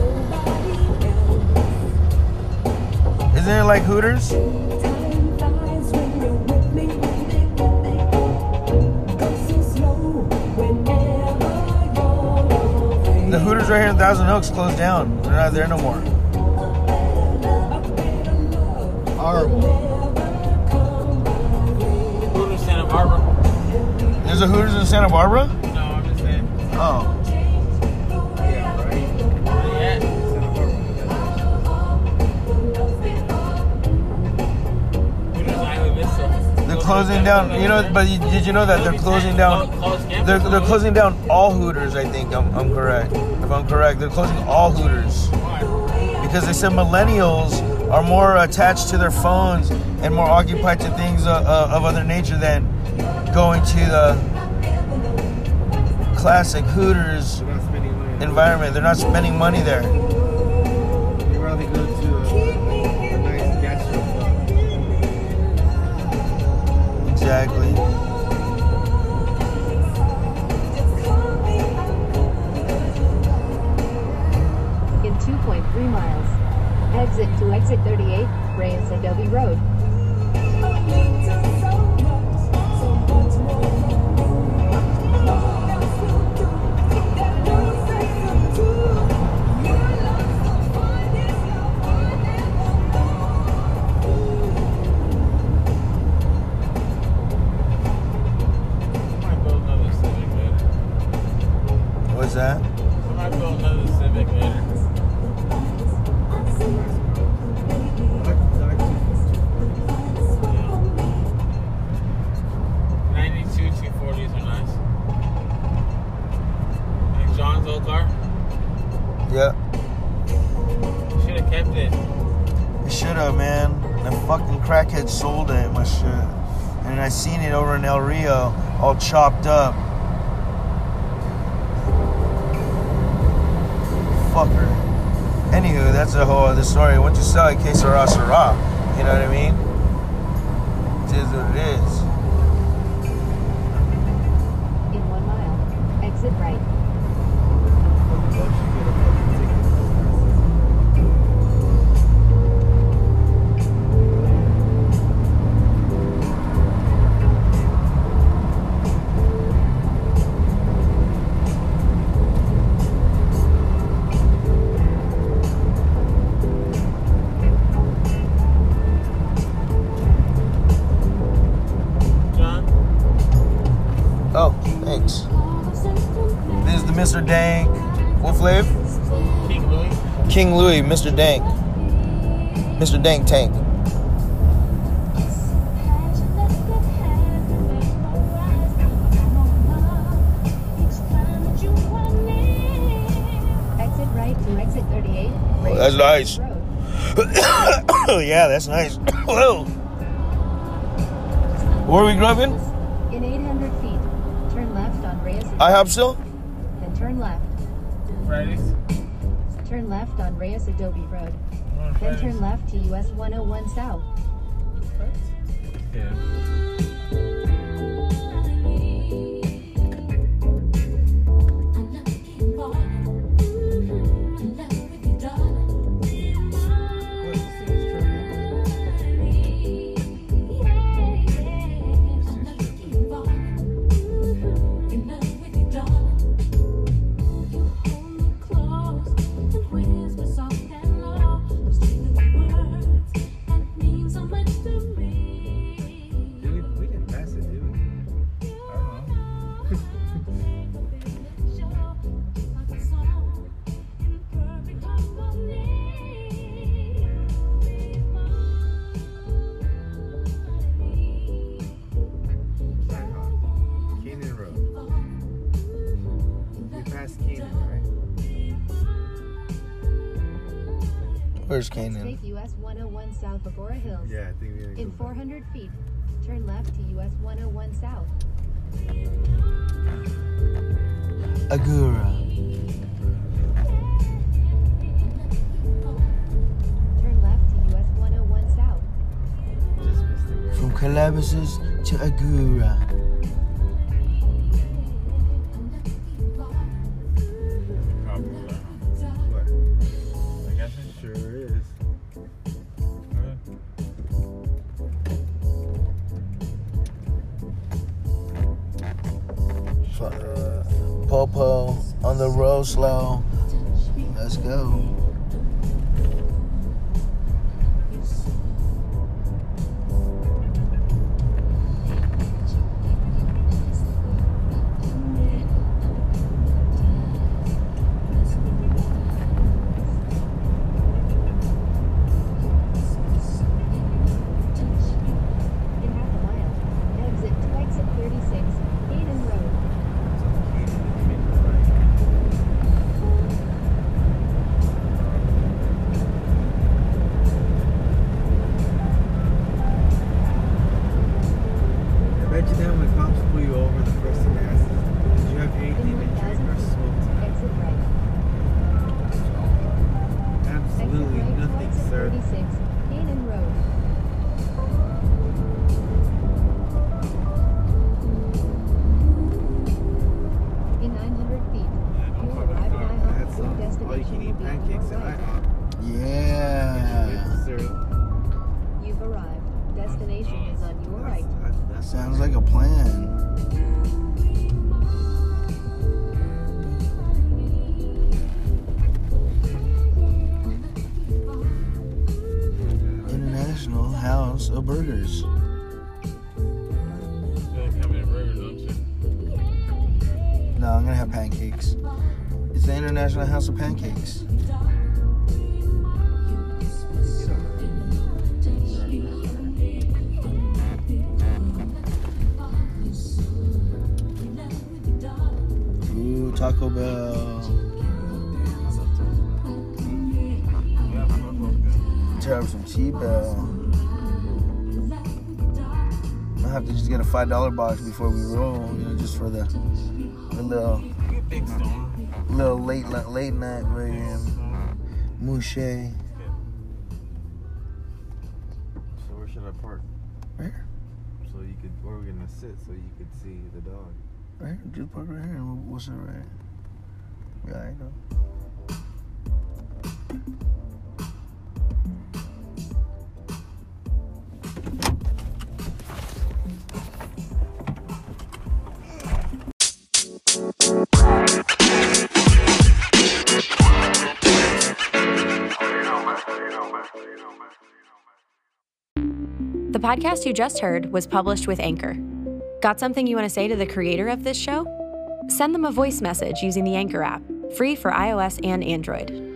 [SPEAKER 1] Isn't it like Hooters? The Hooters right here in Thousand Oaks closed down. They're not there no more.
[SPEAKER 9] Horrible.
[SPEAKER 3] Hooters Santa Barbara.
[SPEAKER 1] There's a Hooters in Santa Barbara?
[SPEAKER 3] No, I'm just saying.
[SPEAKER 1] Oh.
[SPEAKER 3] Yeah, right. Yeah. Santa Barbara. Hooters Island Vista.
[SPEAKER 1] They're closing down. You know, but you, did you know that they're closing down? They're they're closing down all Hooters. I think I'm I'm correct. If I'm correct, they're closing all Hooters because they said millennials are more attached to their phones and more occupied to things uh, uh, of other nature than going to the classic Hooters environment. They're not spending money there.
[SPEAKER 5] They'd rather go to a, a nice gastro club.
[SPEAKER 1] Exactly.
[SPEAKER 11] In two point three miles, exit to exit thirty-eight, Reyes Adobe Road.
[SPEAKER 1] What's that?
[SPEAKER 3] I might build another Civic later. ninety-two two forties are nice. Like John's old car.
[SPEAKER 1] Yeah.
[SPEAKER 3] Should have kept it.
[SPEAKER 1] You should have, man. The fucking crackhead sold it, my shit. And I seen it over in El Rio, all chopped up. Fucker. Anywho, that's a whole other story. What you sell, que sera, sera. You know what I mean? It is what it is.
[SPEAKER 11] In one mile, exit right.
[SPEAKER 1] Oh, thanks. This is the Mister Dank. What flavor?
[SPEAKER 3] King Louis.
[SPEAKER 1] King Louis, Mister Dank. Mister Dank Tank.
[SPEAKER 11] Exit right to exit thirty-eight,
[SPEAKER 1] Oh, that's nice.
[SPEAKER 11] Road.
[SPEAKER 1] Yeah, that's nice. Whoa. Where are we driving?
[SPEAKER 11] In eight hundred feet, turn left on Reyes.
[SPEAKER 1] I hope so.
[SPEAKER 11] Then turn left.
[SPEAKER 3] Fridays.
[SPEAKER 11] Turn left on Reyes Adobe Road. Then turn left to U S one oh one South.
[SPEAKER 3] Yeah.
[SPEAKER 1] Where's
[SPEAKER 11] Let's
[SPEAKER 1] Canaan?
[SPEAKER 11] take U S one oh one South Agora Hills.
[SPEAKER 5] Yeah, I think we gotta go
[SPEAKER 11] In
[SPEAKER 5] back.
[SPEAKER 11] four hundred feet, turn left to U S one oh one South.
[SPEAKER 1] Agura.
[SPEAKER 11] Turn left to U S one oh one South.
[SPEAKER 1] From Calabasas to Agura.
[SPEAKER 5] What? I guess it sure is.
[SPEAKER 1] Uh, Popo on the road slow. Let's go.
[SPEAKER 11] In half a mile, exit to exit thirty-six, Hayden Road. thirty-six, Canaan Road. In nine hundred feet, you will arrive at IHOP. Your destination will be on your right.
[SPEAKER 1] Yeah.
[SPEAKER 11] You've arrived. Destination is on your right.
[SPEAKER 1] That sounds like a plan. International House of Burgers. No, I'm gonna have pancakes. It's the International House of Pancakes. Ooh, Taco Bell. Tear up some T-Bell. I have to just get a five dollar box before we roll, you know, just for the, the little, little late late night version. Mouche.
[SPEAKER 5] So where should I park?
[SPEAKER 1] Where?
[SPEAKER 5] So you could, where are we gonna sit so you could see the dog?
[SPEAKER 1] Right, just park right here and we'll, we'll sit right here. Yeah, I know.
[SPEAKER 12] The podcast you just heard was published with Anchor. Got something you want to say to the creator of this show? Send them a voice message using the Anchor app, free for iOS and Android.